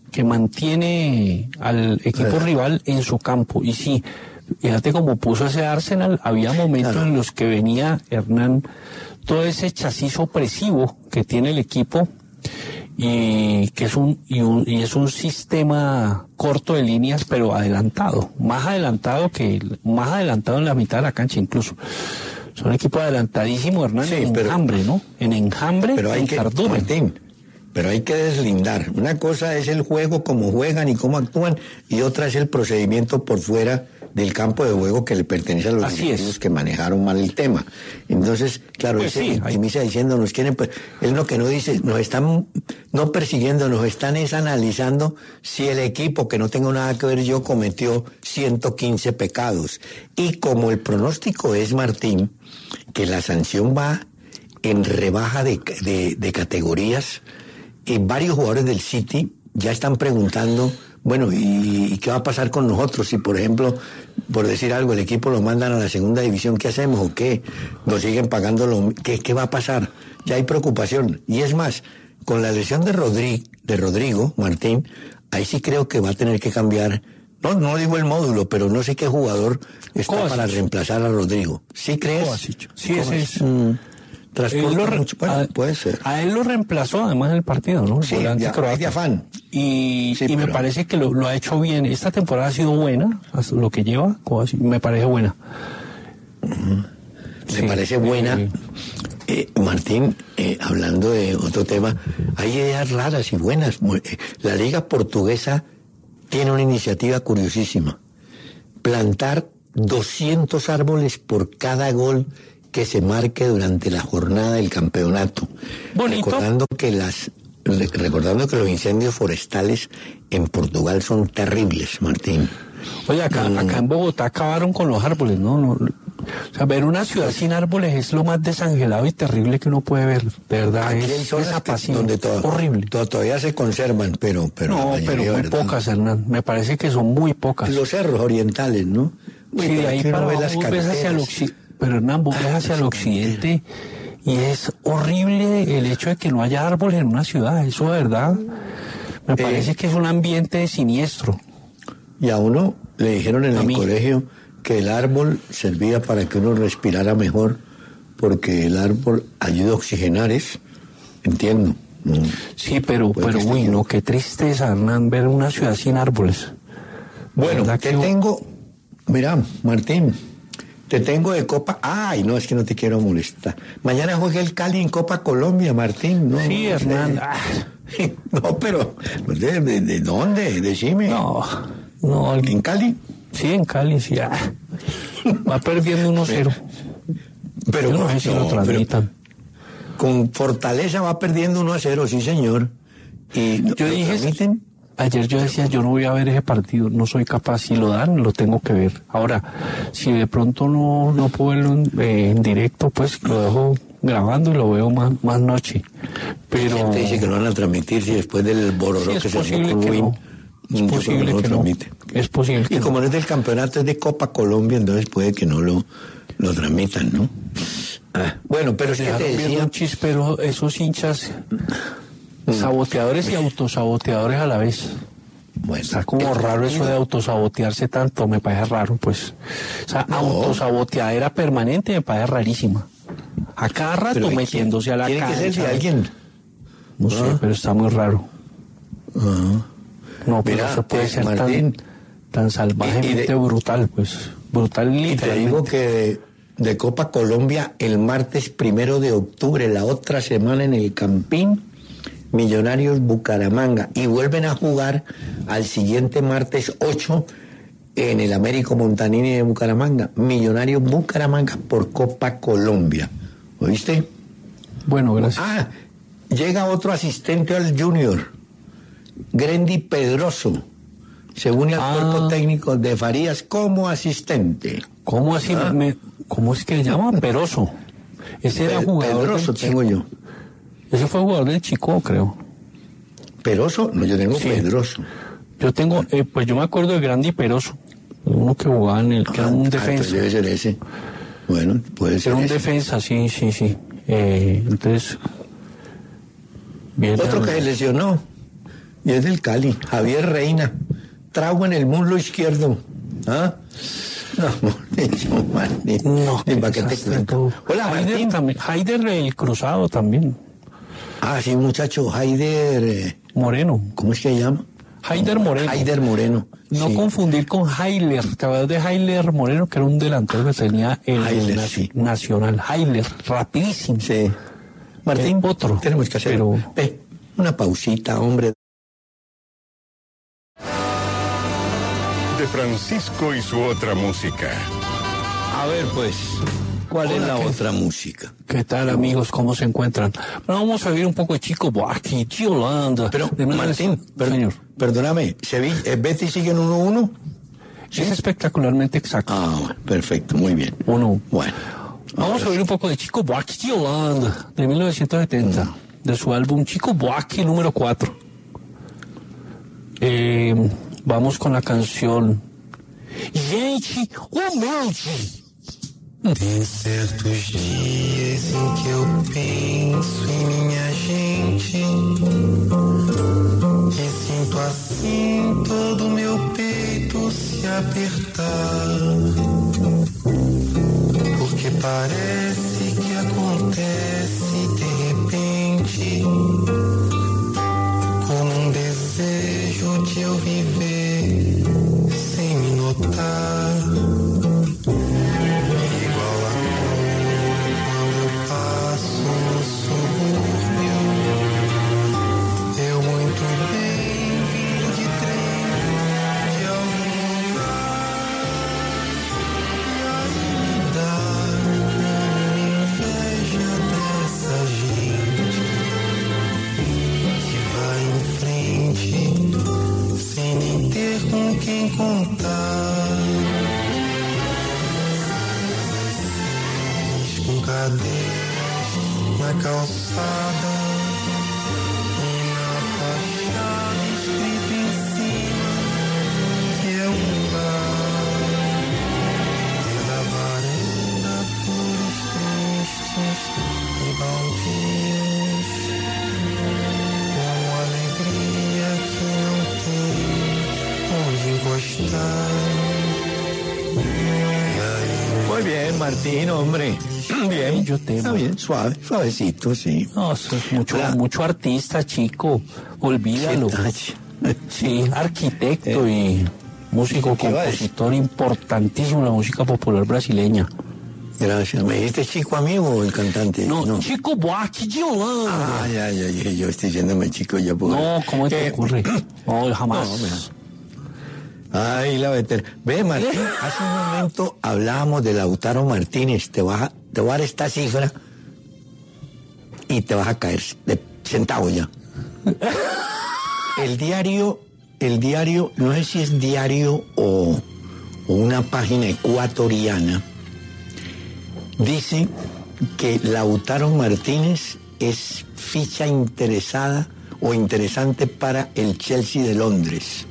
que mantiene al equipo rival en su campo. Y sí, fíjate cómo puso ese Arsenal, había momentos en los que venía Hernán, todo ese chasis opresivo que tiene el equipo, y que es un sistema corto de líneas, pero adelantado, más adelantado en la mitad de la cancha incluso. Son equipos adelantadísimos, Hernán, en enjambre, ¿no? En enjambre, pero en cardumen. Martín, pero hay que deslindar. Una cosa es el juego, cómo juegan y cómo actúan, y otra es el procedimiento por fuera del campo de juego que le pertenece a los directivos que manejaron mal el tema. Entonces, claro, pues él se victimiza diciendo, nos quieren, pues, él lo que no dice, nos están no persiguiendo, nos están es analizando si el equipo, que no tengo nada que ver yo, cometió 115 pecados. Y como el pronóstico es, Martín, que la sanción va en rebaja de categorías, varios jugadores del City ya están preguntando, bueno, ¿y qué va a pasar con nosotros? Si, por ejemplo, por decir algo, el equipo lo mandan a la segunda división, ¿qué hacemos o qué? ¿Nos siguen pagando ¿Qué va a pasar? Ya hay preocupación. Y es más, con la lesión de Rodrigo, Martín, ahí sí creo que va a tener que cambiar, no digo el módulo, pero no sé qué jugador está Kovacic para reemplazar a Rodrigo. ¿Sí crees? Kovacic. Sí, ese es... puede ser. A él lo reemplazó además en el partido, ¿no? Sí, de afán. Y me parece que lo ha hecho bien. Esta temporada ha sido buena, lo que lleva, me parece buena. Me parece buena. Martín, hablando de otro tema, hay ideas raras y buenas. La Liga Portuguesa tiene una iniciativa curiosísima. Plantar 200 árboles por cada gol que se marque durante la jornada del campeonato. Bonito. Recordando que los incendios forestales en Portugal son terribles, Martín. Oye, acá en Bogotá acabaron con los árboles, ¿no? O sea, ver una ciudad sin árboles es lo más desangelado y terrible que uno puede ver. De verdad, es apacible, horrible. Todavía se conservan, pero no, pero muy pocas, Hernán. Me parece que son muy pocas. Los cerros orientales, ¿no? Sí, de ahí para abajo vos ves hacia el occidente. Pero Hernán, vos ves hacia el occidente y es horrible el hecho de que no haya árboles en una ciudad. Eso de verdad me parece que es un ambiente siniestro. Y a uno le dijeron en el colegio que el árbol servía para que uno respirara mejor, porque el árbol ayuda a oxigenar eso. Entiendo. Sí, pero uy, no, qué tristeza, Hernán, ver una ciudad sin árboles. Bueno, mira, Martín, te tengo de Copa. Ay, no, es que no te quiero molestar. Mañana juega el Cali en Copa Colombia, Martín. No, sí, Hernán. No, pero ¿de dónde? Decime. No. ¿En Cali? Sí, en Cali, sí. Va perdiendo 1-0. Pero yo no sé si lo transmitan. Con Fortaleza va perdiendo 1-0, sí, señor. Y yo dije, ayer yo decía, yo no voy a ver ese partido, no soy capaz, si lo dan, lo tengo que ver. Ahora, si de pronto no puedo verlo en directo, pues lo dejo grabando y lo veo más noche. Pero... gente dice que lo van a transmitir si después del bororó que se hace con Win. Es posible que no. Es posible que y como no es del campeonato, es de Copa Colombia, entonces puede que no lo transmitan, ¿no? Bueno, pero es que te decía... un chispero, esos hinchas saboteadores y autosaboteadores a la vez. Bueno, está como raro eso de autosabotearse tanto, me parece raro, pues. O sea, autosaboteadera permanente me parece rarísima. A cada rato metiéndose a la cancha. Tiene que ser de alguien. No sé, pero está muy raro. No, pero eso puede ser Martín, tan salvajemente brutal, pues. Brutal literalmente. Y te digo que de Copa Colombia, el martes 1 de octubre, la otra semana en el Campín, Millonarios Bucaramanga. Y vuelven a jugar al siguiente martes 8 en el Américo Montanini de Bucaramanga. Millonarios Bucaramanga por Copa Colombia. ¿Oíste? Bueno, gracias. Llega otro asistente al Junior. Grendy Pedroso, se une al cuerpo técnico de Farías como asistente. ¿Cómo así? ¿Cómo es que se llama? Peroso. Ese era jugador Pedroso del tengo yo. Ese fue jugador del Chico, creo. ¿Peroso? No, yo tengo Pedroso. Yo tengo, pues yo me acuerdo de Grandy Peroso, uno que jugaba en el, que era un defensa. Debe ser ese. Bueno, puede ser. Era un defensa, sí. Entonces... Otro que se lesionó. Y es del Cali, Javier Reina. Trago en el muslo izquierdo. ¿Ah? No, Martín. No, ¿Y para qué te cuento? Hola, Martín. Haider el Cruzado también. Ah, sí, muchacho, Haider... Moreno. ¿Cómo es que se llama? Haider Moreno. Haider Moreno. No sí. confundir con Hailer. ¿Te acuerdas de Hailer Moreno, que era un delantero que tenía el Hailer, sí. Nacional? Hailer, rapidísimo. Sí. Martín, otro. Tenemos que hacer una pausita, hombre. De Francisco y su otra música. A ver, pues, ¿cuál es la otra música? ¿Qué tal, amigos? ¿Cómo se encuentran? Bueno, vamos a oír un poco de Chico Buarque, Yolanda. Pero, Martín, señor, perdóname, ¿Betis sigue en 1-1? ¿Sí? Es espectacularmente exacto. Ah, bueno, perfecto, muy bien. 1-1. Bueno. Vamos a oír un poco de Chico Buarque, Yolanda, de 1970, de su álbum Chico Buarque número 4. Vamos con la canción Gente Humilde. Tem certos dias em que eu penso em minha gente e sinto assim todo meu peito se apertar, porque parece que acontece de repente, como um desejo de eu viver sem me notar. Quem contar com cadeiras na calçada e na fachada escrito em cima que é lugar. Pela varanda flores tristes e baldios, com alegria que não tem onde encostar. Muy bien, Martín, hombre. Bien, yo te está bien, suavecito, sí. No, eso es mucho artista, Chico. Olvídalo. Sí, arquitecto y músico, compositor importantísimo en la música popular brasileña. Gracias. ¿Me dijiste Chico amigo o el cantante? No. Chico Buarque de Holanda. Ah, ya, yo estoy diciéndome Chico ya por... No, ¿cómo te ocurre? No, jamás. No, ay, la veterana. Ve, Martín, hace un momento hablábamos de Lautaro Martínez. Te voy a dar esta cifra y te vas a caer de sentado ya. El diario, no sé si es diario o una página ecuatoriana, dice que Lautaro Martínez es ficha interesada o interesante para el Chelsea de Londres.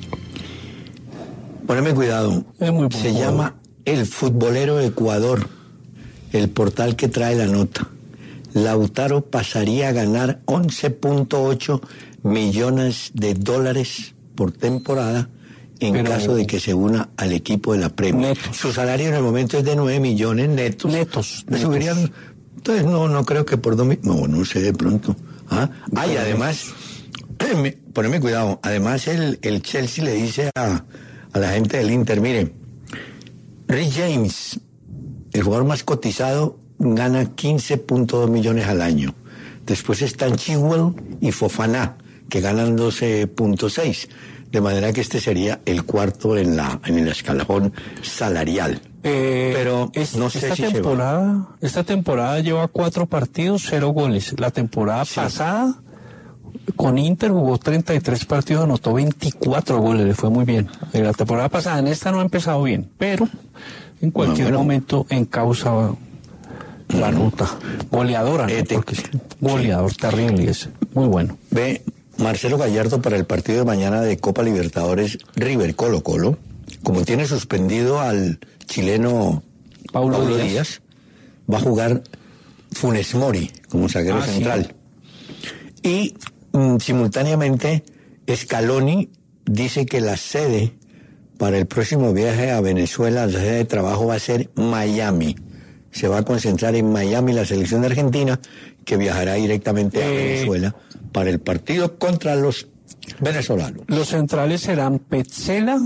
Poneme cuidado. Se llama El Futbolero Ecuador, el portal que trae la nota. Lautaro pasaría a ganar 11.8 millones de dólares por temporada en caso de que se una al equipo de la Premier. Netos. Su salario en el momento es de 9 millones netos. Netos. Subirían, entonces no creo que por 2 millones. No sé de pronto. Y además, poneme cuidado, además el Chelsea le dice a la gente del Inter, mire, Rhys James, el jugador más cotizado, gana 15.2 millones al año. Después están Chilwell y Fofana, que ganan 12.6. De manera que este sería el cuarto en el escalafón salarial. Pero no sé si esta temporada lleva 4 partidos, 0 goles. La temporada pasada con Inter jugó 33 partidos, anotó 24 goles, le fue muy bien. La temporada pasada, en esta no ha empezado bien, pero en cualquier momento encausa la ruta. Goleadora, ¿no? Porque es goleador terrible, es muy bueno. Ve, Marcelo Gallardo para el partido de mañana de Copa Libertadores River Colo-Colo, como tiene suspendido al chileno Paulo Díaz, va a jugar Funes Mori como zaguero central. Sí. Y simultáneamente Scaloni dice que la sede para el próximo viaje a Venezuela, la sede de trabajo va a ser Miami. Se va a concentrar en Miami la selección de Argentina, que viajará directamente a Venezuela para el partido contra los venezolanos. Los centrales serán Petzela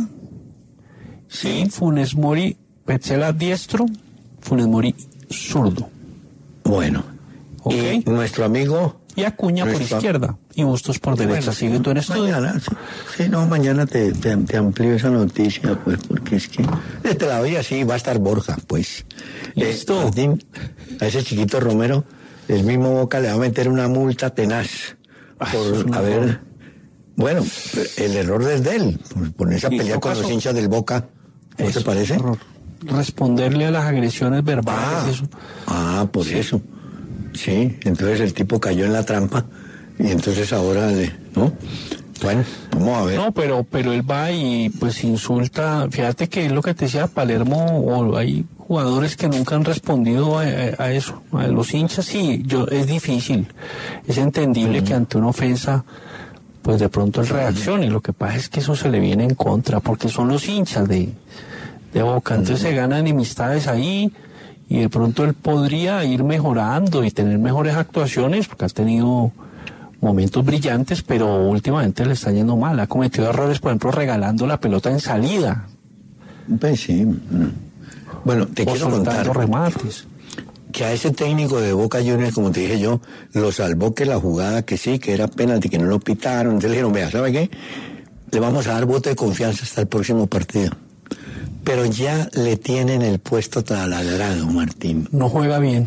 y Funes Mori. Petzela diestro, Funes Mori zurdo. Bueno, Okay. y nuestro amigo... Y Acuña por izquierda y Bustos por derecha. ¿Sigue tú en estudio? Mañana, mañana te amplío esa noticia, pues, porque es que desde la vida sí va a estar Borja, pues. Listo. Martín, a ese chiquito Romero, el mismo Boca le va a meter una multa tenaz por haber... Bueno, el error es de él, por ponerse a pelear con los hinchas del Boca. ¿No te parece? Responderle a las agresiones verbales. Por eso. Sí, entonces el tipo cayó en la trampa y entonces ahora, ¿no? Bueno, vamos a ver. No, pero él va y pues insulta. Fíjate que es lo que te decía Palermo, o hay jugadores que nunca han respondido a eso. A los hinchas sí, es difícil. Es entendible que ante una ofensa, pues de pronto él reaccione. Lo que pasa es que eso se le viene en contra, porque son los hinchas de Boca. Entonces se ganan enemistades ahí. Y de pronto él podría ir mejorando y tener mejores actuaciones, porque ha tenido momentos brillantes, pero últimamente le está yendo mal. Ha cometido errores, por ejemplo, regalando la pelota en salida. Pues sí. Bueno, te quiero contar remates. Que a ese técnico de Boca Juniors, como te dije yo, lo salvó que la jugada que sí, que era penalti, que no lo pitaron. Entonces le dijeron, vea, ¿sabe qué? Le vamos a dar voto de confianza hasta el próximo partido. Pero ya le tienen el puesto taladrado, Martín. No juega bien.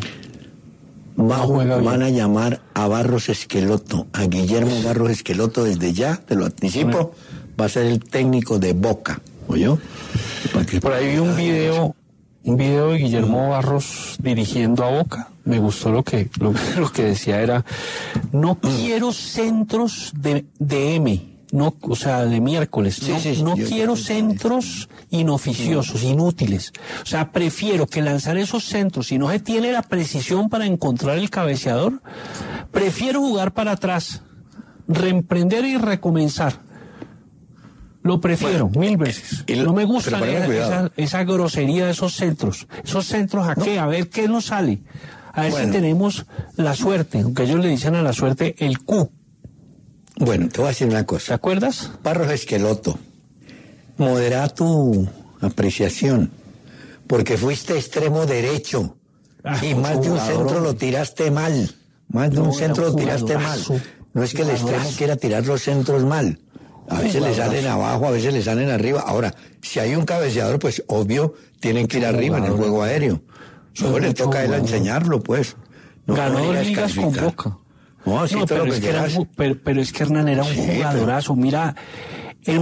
Van a llamar a Barros Esqueloto, a Guillermo Barros Esqueloto desde ya, te lo anticipo, va a ser el técnico de Boca, ¿oyó? Por ahí vi un video de Guillermo Barros dirigiendo a Boca. Me gustó lo que decía era, no quiero centros de M. No, o sea, de miércoles. No quiero centros inoficiosos, inútiles. O sea, prefiero que lanzar esos centros, si no se tiene la precisión para encontrar el cabeceador, prefiero jugar para atrás, reemprender y recomenzar. Lo prefiero, mil veces. No me gusta esa grosería de esos centros. ¿Esos centros a qué? A ver qué nos sale. A ver si tenemos la suerte, aunque ellos le dicen a la suerte el Q. Bueno, te voy a decir una cosa. ¿Te acuerdas? Barros Esqueloto, modera tu apreciación, porque fuiste extremo derecho y más de un centro lo tiraste mal. Más de un centro lo tiraste mal. No es que el extremo quiera tirar los centros mal. A veces le salen abajo, a veces le salen arriba. Ahora, si hay un cabeceador, pues obvio, tienen que ir arriba en el juego aéreo. Solo le toca a él enseñarlo, pues. Ganó ligas con Boca. No, sí, pero es que Hernán era un jugadorazo. Mira, el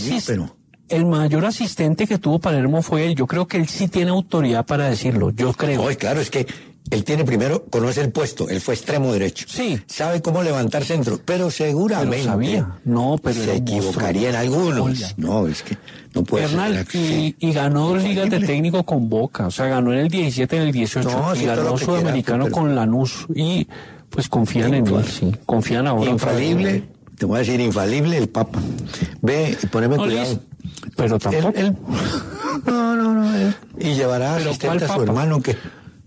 mayor asistente que tuvo Palermo fue él. Yo creo que él sí tiene autoridad para decirlo. Yo creo. Claro, es que él tiene primero, conoce el puesto. Él fue extremo derecho. Sí. Sabe cómo levantar centro, pero seguramente. Pero sabía. No, pero se equivocaría en algunos. No, es que no puede Hernán, y ganó 2 ligas de técnico con Boca. O sea, ganó en el 17 y en el 18. Y ganó Sudamericano con Lanús. Y pues confían en él, sí. Confían ahora. Infalible, te voy a decir infalible el Papa. Ve y poneme cuidado. Pero tampoco. No. Y llevará asistente a su hermano que...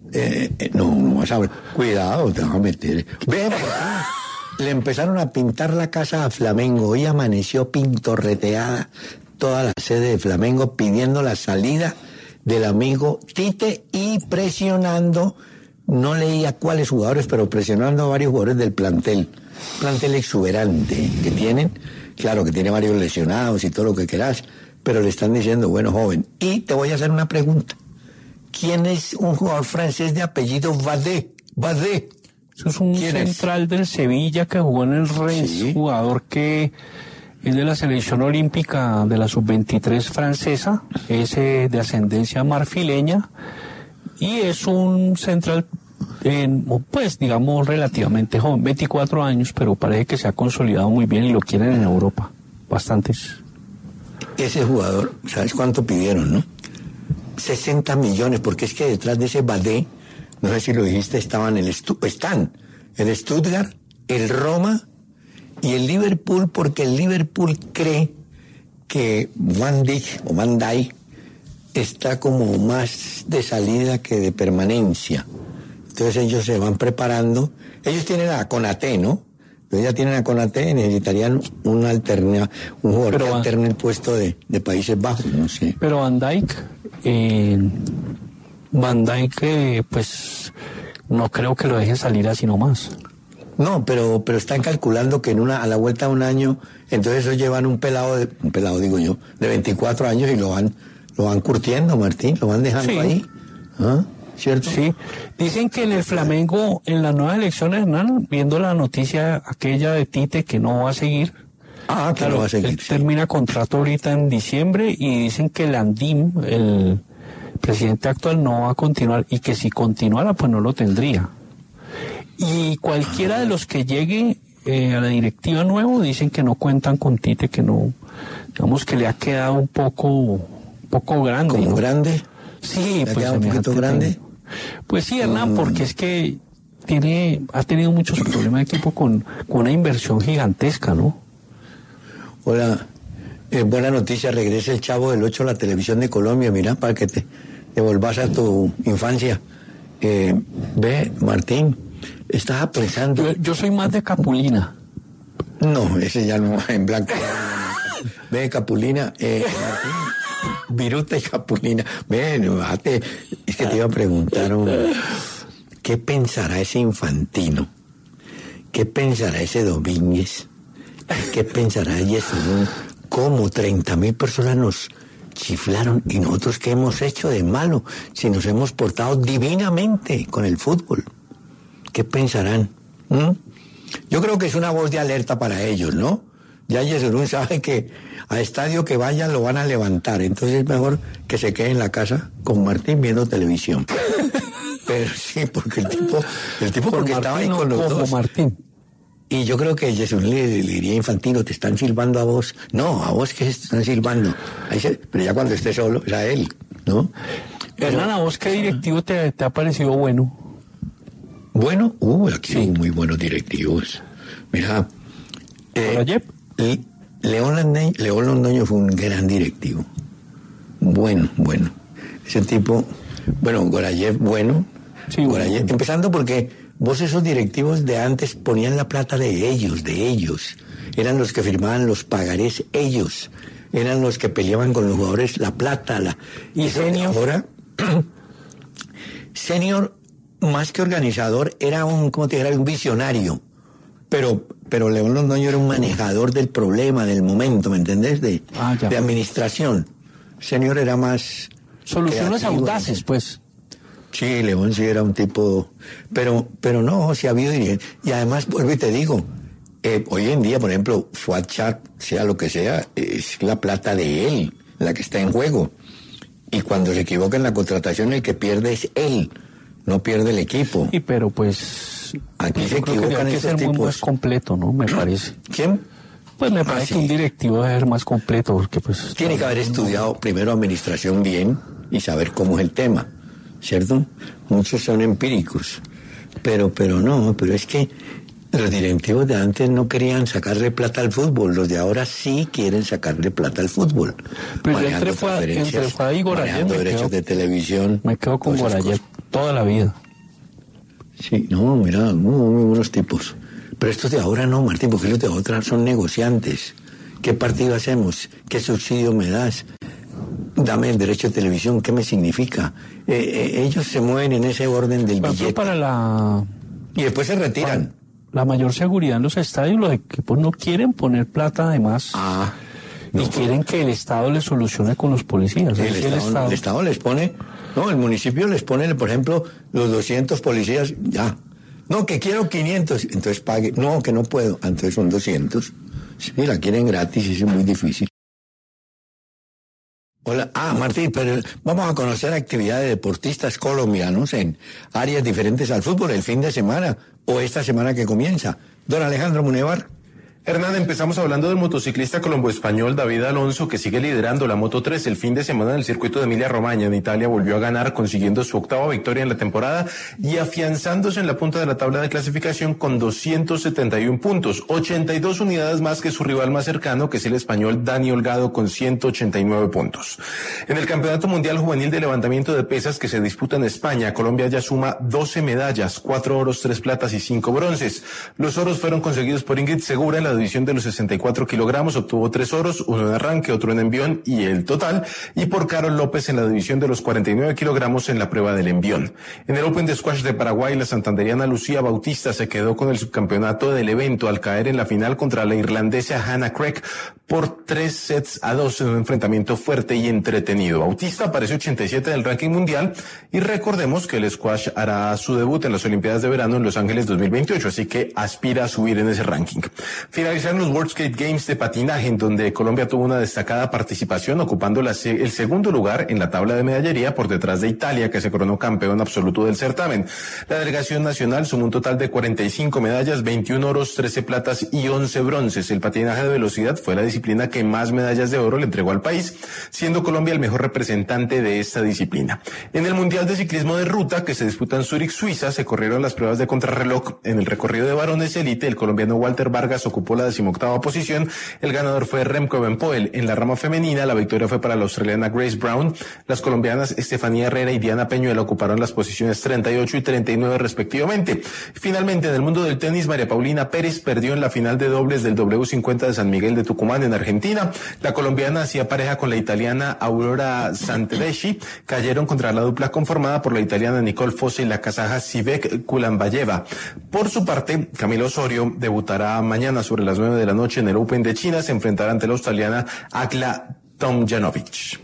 no vas a ver. Cuidado, te vas a meter. Ve, le empezaron a pintar la casa a Flamengo. Hoy amaneció pintorreteada toda la sede de Flamengo pidiendo la salida del amigo Tite y presionando... No leía cuáles jugadores, pero presionando a varios jugadores del plantel exuberante que tienen, claro que tiene varios lesionados y todo lo que quieras, pero le están diciendo, bueno, joven, y te voy a hacer una pregunta. ¿Quién es un jugador francés de apellido Vadé? Eso es un central del Sevilla que jugó en el Rennes, jugador que es de la selección olímpica de la sub-23 francesa, es de ascendencia marfileña, y es un central, pues digamos relativamente joven, 24 años, pero parece que se ha consolidado muy bien y lo quieren en Europa, bastantes. Ese jugador, ¿sabes cuánto pidieron, no? 60 millones, porque es que detrás de ese Vadé, no sé si lo dijiste, están el Stuttgart, el Roma Y el Liverpool, porque el Liverpool cree que Van Dijk está como más de salida que de permanencia. Entonces ellos se van preparando. Ellos tienen a Konaté, ¿no? Ellos ya tienen a Konaté, necesitarían un jugador que alterne el puesto de Países Bajos, no sé. Pero Van Dijk, pues no creo que lo dejen salir así nomás. No, pero están calculando que a la vuelta de un año, entonces ellos llevan un pelado de 24 años y lo van curtiendo, Martín, lo van dejando sí. Ahí. ¿Ah? ¿Cierto? Sí. Dicen que en el Flamengo, en las nuevas elecciones, Hernán, viendo la noticia aquella de Tite que no va a seguir. Ah, que no va a seguir. Él termina contrato ahorita en diciembre y dicen que Landim, el presidente actual, no va a continuar y que si continuara, pues no lo tendría. Y cualquiera de los que llegue a la directiva nuevo dicen que no cuentan con Tite, que no, digamos que le ha quedado un poco grande. ¿Como ¿no? grande? Sí, ¿Le ha pues quedado un poquito grande? Pues sí, Hernán, porque es que ha tenido muchos problemas de equipo con una inversión gigantesca, ¿no? Hola, buena noticia, regresa el Chavo del 8 a la televisión de Colombia, mira, para que te volvás a tu infancia. Ve, Martín, estaba pensando... Yo soy más de Capulina. No, ese ya no, en blanco. Ve, Capulina, Martín, Viruta y Capulina. Ve, es que te iba a preguntar, ¿qué pensará ese Infantino? ¿Qué pensará ese Domínguez? ¿Qué pensará Yesurún? ¿Cómo 30.000 personas nos chiflaron? ¿Y nosotros qué hemos hecho de malo? Si nos hemos portado divinamente con el fútbol. ¿Qué pensarán? Yo creo que es una voz de alerta para ellos, ¿no? Ya Yesurún sabe que a estadio que vayan lo van a levantar. Entonces es mejor que se quede en la casa con Martín viendo televisión. Pero sí, porque el tipo porque estaba ahí con los dos. Martín. Y yo creo que Jesús le diría a Infantino, te están silbando a vos. No, a vos que se están silbando. Pero ya cuando esté solo, es a él, ¿no? Hernán, ¿a vos qué directivo te ha parecido bueno? Bueno, aquí sí. Hay muy buenos directivos. Mira, León Londoño fue un gran directivo. Bueno. Ese tipo, Gorayev, bueno. Sí, Gorayev, bueno. Empezando porque vos esos directivos de antes ponían la plata de ellos. Eran los que firmaban los pagarés ellos. Eran los que peleaban con los jugadores la plata. Y Senior, ahora, Senior, más que organizador, era un visionario. Pero León Londoño era un manejador del problema, del momento, ¿me entendés? De administración. Senior era más... Soluciones audaces, pues. Sí, León sí era un tipo... Pero no, sí ha habido dirigentes. Y además, vuelvo y te digo, hoy en día, por ejemplo, Fuad Chat, sea lo que sea, es la plata de él, la que está en juego. Y cuando se equivoca en la contratación, el que pierde es él, no pierde el equipo. Sí, pero pues... Aquí se equivocan esos tipos. Muy más completo, ¿no? Me parece. ¿Quién? Pues me parece que un directivo debe ser más completo, porque pues... Tiene que haber estudiado primero administración bien y saber cómo es el tema, ¿cierto? Muchos son empíricos, pero es que los directivos de antes no querían sacarle plata al fútbol, los de ahora sí quieren sacarle plata al fútbol. Pero yo entre Fuad y Gorayev derechos de televisión. Me quedo con Gorayev toda la vida. Sí, mira, muy buenos tipos. Pero estos de ahora no, Martín, porque los de ahora son negociantes. ¿Qué partido hacemos? ¿Qué subsidio me das? Dame el derecho de televisión, ¿qué me significa? Ellos se mueven en ese orden del billete. Y después se retiran. La mayor seguridad en los estadios, los equipos no quieren poner plata además. Y quieren que el Estado les solucione con los policías. El Estado les pone... No, el municipio les pone, por ejemplo, los 200 policías, ya. No, que quiero 500, entonces pague. No, que no puedo, entonces son 200. Sí, la quieren gratis y es muy difícil. Hola, Martín, pero vamos a conocer actividades de deportistas colombianos en áreas diferentes al fútbol el fin de semana o esta semana que comienza. Don Alejandro Munevar. Hernán, empezamos hablando del motociclista colombo-español David Alonso, que sigue liderando la Moto3. El fin de semana en el circuito de Emilia-Romagna, en Italia, volvió a ganar, consiguiendo su 8ª victoria en la temporada y afianzándose en la punta de la tabla de clasificación con 271 puntos, 82 unidades más que su rival más cercano, que es el español Dani Holgado, con 189 puntos. En el Campeonato Mundial Juvenil de Levantamiento de Pesas, que se disputa en España, Colombia ya suma 12 medallas, 4 oros, 3 platas y 5 bronces. Los oros fueron conseguidos por Ingrid Segura en la división de los 64 kilogramos, obtuvo 3 oros, uno en arranque, otro en envión y el total, y por Carol López en la división de los 49 kilogramos en la prueba del envión. En el Open de Squash de Paraguay, la santanderiana Lucía Bautista se quedó con el subcampeonato del evento al caer en la final contra la irlandesa Hannah Craig por 3-2 en un enfrentamiento fuerte y entretenido. Bautista apareció 87 del ranking mundial y recordemos que el squash hará su debut en las Olimpiadas de Verano en Los Ángeles 2028, así que aspira a subir en ese ranking. Finalizaron los World Skate Games de patinaje, en donde Colombia tuvo una destacada participación, ocupando el segundo lugar en la tabla de medallería por detrás de Italia, que se coronó campeón absoluto del certamen. La delegación nacional sumó un total de 45 medallas, 21 oros, 13 platas y 11 bronces. El patinaje de velocidad fue la disciplina que más medallas de oro le entregó al país, siendo Colombia el mejor representante de esta disciplina. En el Mundial de Ciclismo de Ruta, que se disputa en Zúrich, Suiza, se corrieron las pruebas de contrarreloj. En el recorrido de varones elite, el colombiano Walter Vargas ocupó la 18ª posición. El ganador fue Remco Evenepoel. En la rama femenina, la victoria fue para la australiana Grace Brown. Las colombianas Estefanía Herrera y Diana Peñuela ocuparon las posiciones 38 y 39 respectivamente. Finalmente, en el mundo del tenis, María Paulina Pérez perdió en la final de dobles del W50 de San Miguel de Tucumán en Argentina. La colombiana hacía pareja con la italiana Aurora Santedeschi. Cayeron contra la dupla conformada por la italiana Nicole Fosse y la kazaja Sivek Kulambayeva. Por su parte, Camilo Osorio debutará mañana sobre las 9 de la noche en el Open de China. Se enfrentará ante la australiana Agla Tomljanovic.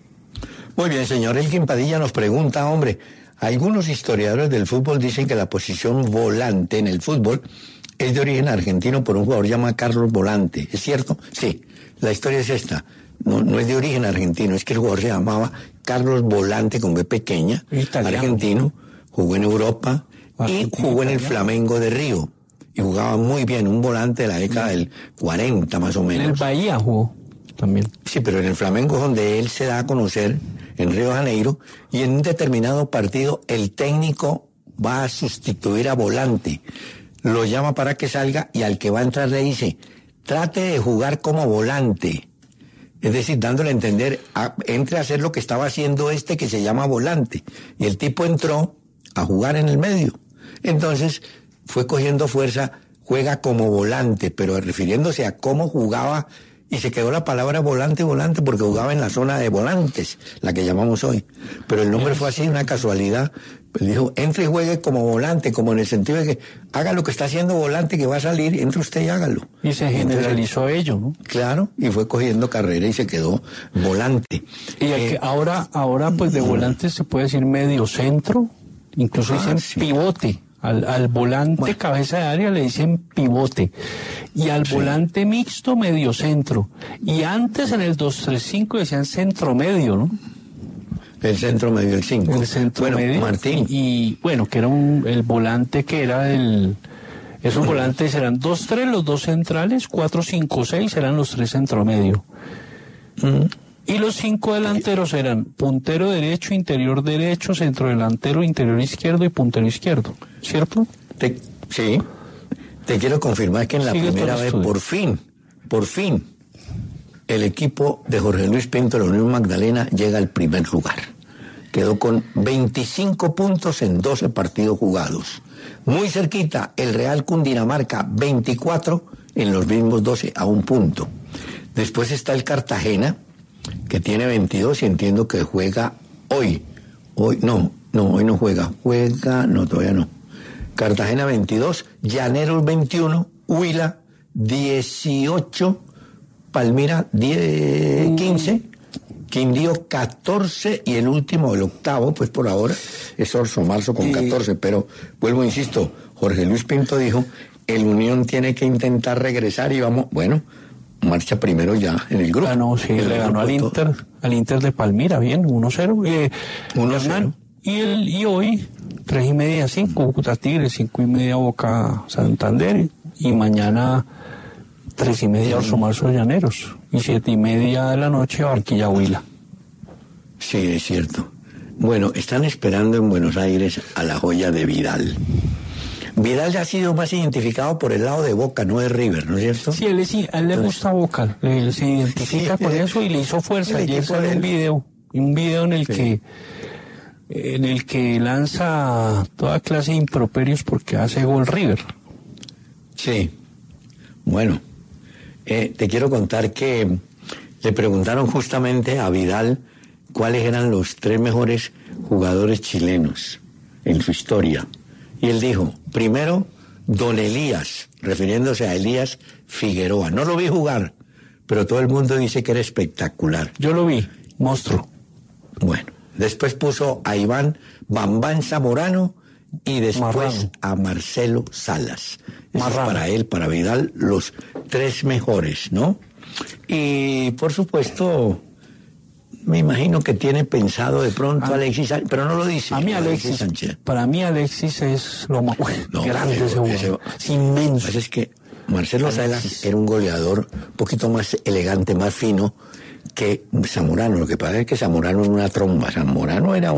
Muy bien, señor Elkin Padilla nos pregunta, hombre, algunos historiadores del fútbol dicen que la posición volante en el fútbol es de origen argentino por un jugador llamado Carlos Volante. ¿Es cierto? Sí, la historia es esta. No es de origen argentino, es que el jugador se llamaba Carlos Volante con B pequeña, italiano, argentino, jugó en Europa y jugó en el Flamengo de Río. Y jugaba muy bien, un volante de la década del 40 más o menos. En el Bahía jugó también. Sí, pero en el Flamengo es donde él se da a conocer, en Río de Janeiro, y en un determinado partido el técnico va a sustituir a Volante. Lo llama para que salga y al que va a entrar le dice, trate de jugar como volante. Es decir, dándole a entender, entre a hacer lo que estaba haciendo este que se llama Volante. Y el tipo entró a jugar en el medio. Entonces fue cogiendo fuerza, juega como volante, pero refiriéndose a cómo jugaba, y se quedó la palabra volante porque jugaba en la zona de volantes, la que llamamos hoy. Pero el nombre fue así, una casualidad. Pues dijo, entre y juegue como volante, como en el sentido de que haga lo que está haciendo Volante, que va a salir, entre usted y hágalo. Y se generalizó ello, ¿no? Claro, y fue cogiendo carrera y se quedó Volante. Y ahora pues de volante se puede decir medio centro, incluso dicen pivote. Al volante cabeza de área le dicen pivote. Y al volante mixto, medio centro. Y antes en el 2-3-5 decían centro medio, ¿no? El centro medio, el 5. El centro medio. Martín. Y bueno, que era el volante que era esos volantes eran 2-3 los dos centrales, 4-5-6 eran los 3 centro medio. Y los 5 delanteros eran puntero derecho, interior derecho, centro delantero, interior izquierdo y puntero izquierdo, ¿cierto? Sí. Te quiero confirmar que en la primera vez, por fin, el equipo de Jorge Luis Pinto de la Unión Magdalena llega al primer lugar. Quedó con 25 puntos en 12 partidos jugados. Muy cerquita, el Real Cundinamarca, 24 en los mismos 12 a un punto. Después está el Cartagena, que tiene 22 y entiendo que juega hoy. Hoy no juega. Todavía no. Cartagena 22, Llaneros 21, Huila 18, Palmira 15, Quindío 14 y el último, el octavo, pues por ahora es Orso Marzo con 14, pero vuelvo, insisto, Jorge Luis Pinto dijo, el Unión tiene que intentar regresar y vamos, bueno, marcha primero ya en el grupo. Le ganó al Inter de Palmira, bien, 1-0. 1-0. Y hoy, 3:30, 5, Cúcuta Tigres, 5:30 Boca Santander, y mañana 3:30 Orso Marzo Llaneros y 7:30 de la noche Barquilla Huila. Sí, es cierto. Bueno, están esperando en Buenos Aires a la joya de Vidal. Vidal ya ha sido más identificado por el lado de Boca, no de River, ¿no es cierto? Sí, a él le gusta Boca, se identifica con eso y le hizo fuerza. Ayer salió un video en el que lanza toda clase de improperios porque hace gol River. Sí. Bueno, te quiero contar que le preguntaron justamente a Vidal cuáles eran los 3 mejores jugadores chilenos en su historia. Y él dijo, primero, Don Elías, refiriéndose a Elías Figueroa. No lo vi jugar, pero todo el mundo dice que era espectacular. Yo lo vi, monstruo. Bueno, después puso a Iván Bambán Zamorano y después Marrano. a Marcelo Salas. Esos Marrano. para él, para Vidal, los 3 mejores, ¿no? Y por supuesto, me imagino que tiene pensado de pronto Alexis Sánchez, pero no lo dice. A mí para mí Alexis es lo más grande ese jugador. Es inmenso. Es que Marcelo Salas era un goleador un poquito más elegante, más fino que Zamorano. Lo que pasa es que Zamorano era una tromba. Zamorano era un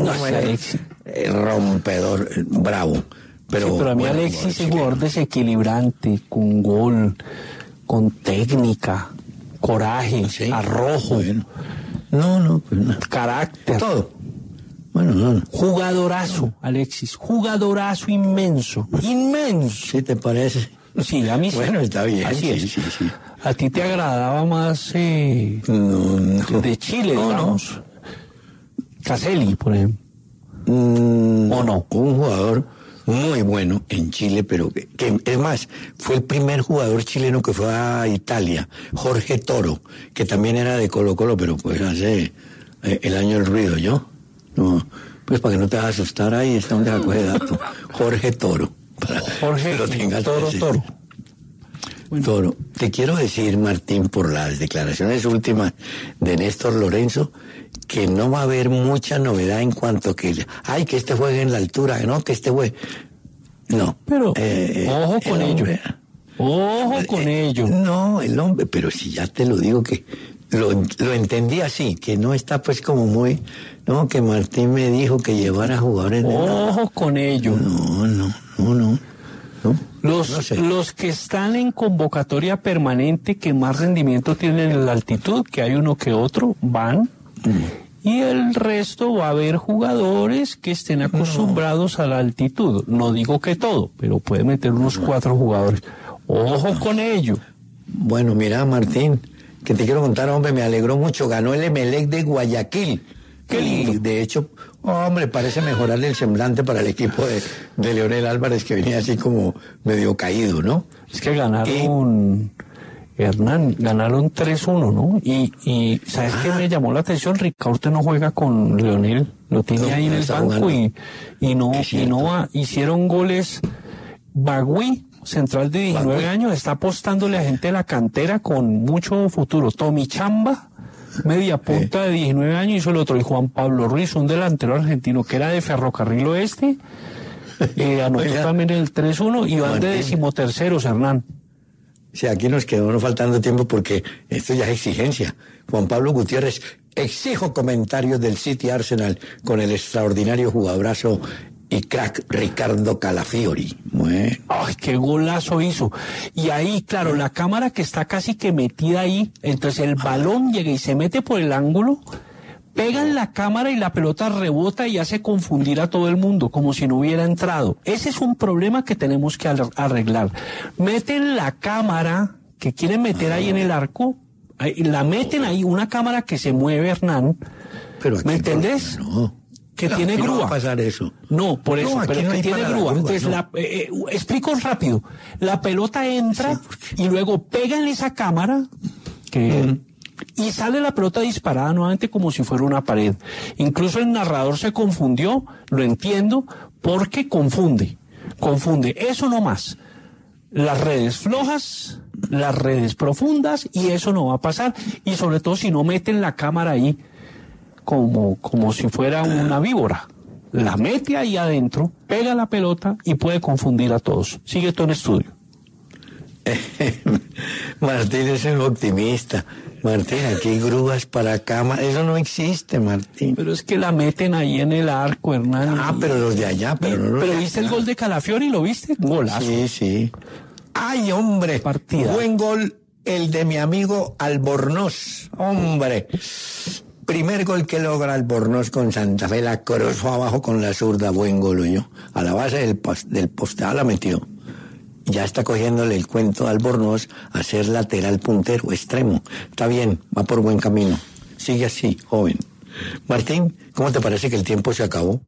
rompedor bravo. Pero a mí bueno, Alexis es un jugador desequilibrante, con gol, con técnica, coraje, ¿sí? arrojo, Bueno. No, pues no. carácter. Todo. Bueno, no. Jugadorazo, Alexis, jugadorazo inmenso. ¿Sí te parece? Sí, a mí sí. Bueno, está bien. Así es. Sí. ¿A ti te agradaba más No. de Chile, No. digamos? Caselli, por ejemplo. ¿O no? Un jugador muy bueno en Chile, pero que es más, fue el primer jugador chileno que fue a Italia, Jorge Toro, que también era de Colo-Colo, pero pues hace el año del ruido, ¿yo? No, pues para que no te vas a asustar ahí, está donde la coge dato. Jorge Toro. Jorge Toro. Bueno. Toro. Te quiero decir, Martín, por las declaraciones últimas de Néstor Lorenzo, que no va a haber mucha novedad en cuanto que este juegue en la altura, no, que este juegue. No. Pero, ojo con ello. Ojo con ello. No, el hombre, pero si ya te lo digo que lo entendí así, que no está pues como muy, no, que Martín me dijo que llevara jugadores de ojo con ello. No. Los que están en convocatoria permanente, que más rendimiento tienen en la altitud, que hay uno que otro, van. Y el resto va a haber jugadores que estén acostumbrados a la altitud. No digo que todo, pero puede meter unos 4 jugadores. Ojo con ello. Bueno, mira, Martín, que te quiero contar, hombre, me alegró mucho. Ganó el Emelec de Guayaquil. Qué lindo. Y de hecho, hombre, parece mejorarle el semblante para el equipo de Leonel Álvarez, que venía así como medio caído, ¿no? Es que ganaron, Hernán, ganaron 3-1, ¿no? Y ¿sabes qué me llamó la atención? Ricaurte no juega con Leonel, lo tiene ahí en el banco y hicieron goles. Bagüí, central de 19 años, está apostándole a gente de la cantera con mucho futuro. Tommy Chamba, media punta de 19 años, hizo el otro. Y Juan Pablo Ruiz, un delantero argentino que era de Ferrocarril Oeste, anotó también el 3-1 y van de 13º, Hernán. Sí, aquí nos quedó no faltando tiempo porque esto ya es exigencia. Juan Pablo Gutiérrez, exijo comentarios del City Arsenal con el extraordinario jugadorazo y crack Ricardo Calafiori. Bueno. Ay, qué golazo hizo. Y ahí, claro, la cámara que está casi que metida ahí, entonces el balón llega y se mete por el ángulo, pega en la cámara y la pelota rebota y hace confundir a todo el mundo, como si no hubiera entrado. Ese es un problema que tenemos que arreglar. Meten la cámara que quieren meter ahí en el arco, la meten ahí, una cámara que se mueve, Hernán. Pero ¿Me entendés? No. Que tiene grúa. No va a pasar eso. No, por eso, pero no que tiene grúa. Entonces, explico rápido. La pelota entra y luego pega en esa cámara y sale la pelota disparada nuevamente como si fuera una pared. Incluso el narrador se confundió, lo entiendo, porque confunde. Eso no más. Las redes flojas, las redes profundas, y eso no va a pasar. Y sobre todo si no meten la cámara ahí como si fuera una víbora. La mete ahí adentro, pega la pelota y puede confundir a todos. Sigue todo en estudio. Martín es un optimista. Martín, aquí hay grúas para cama. Eso no existe, Martín. Pero es que la meten ahí en el arco, Hernán. Ah, pero los de allá, pero no los Pero de ¿viste acá. el gol de Calafiori? ¿Lo viste? Golazo. Sí, sí. ¡Ay, hombre! Partida. Buen gol el de mi amigo Albornoz. ¡Hombre! Primer gol que logra Albornoz con Santa Fe, la cruzó abajo con la zurda. Buen gol, oyó. A la base del poste, la metió. Ya está cogiéndole el cuento a Albornoz a ser lateral puntero, extremo. Está bien, va por buen camino. Sigue así, joven. Martín, ¿cómo te parece que el tiempo se acabó?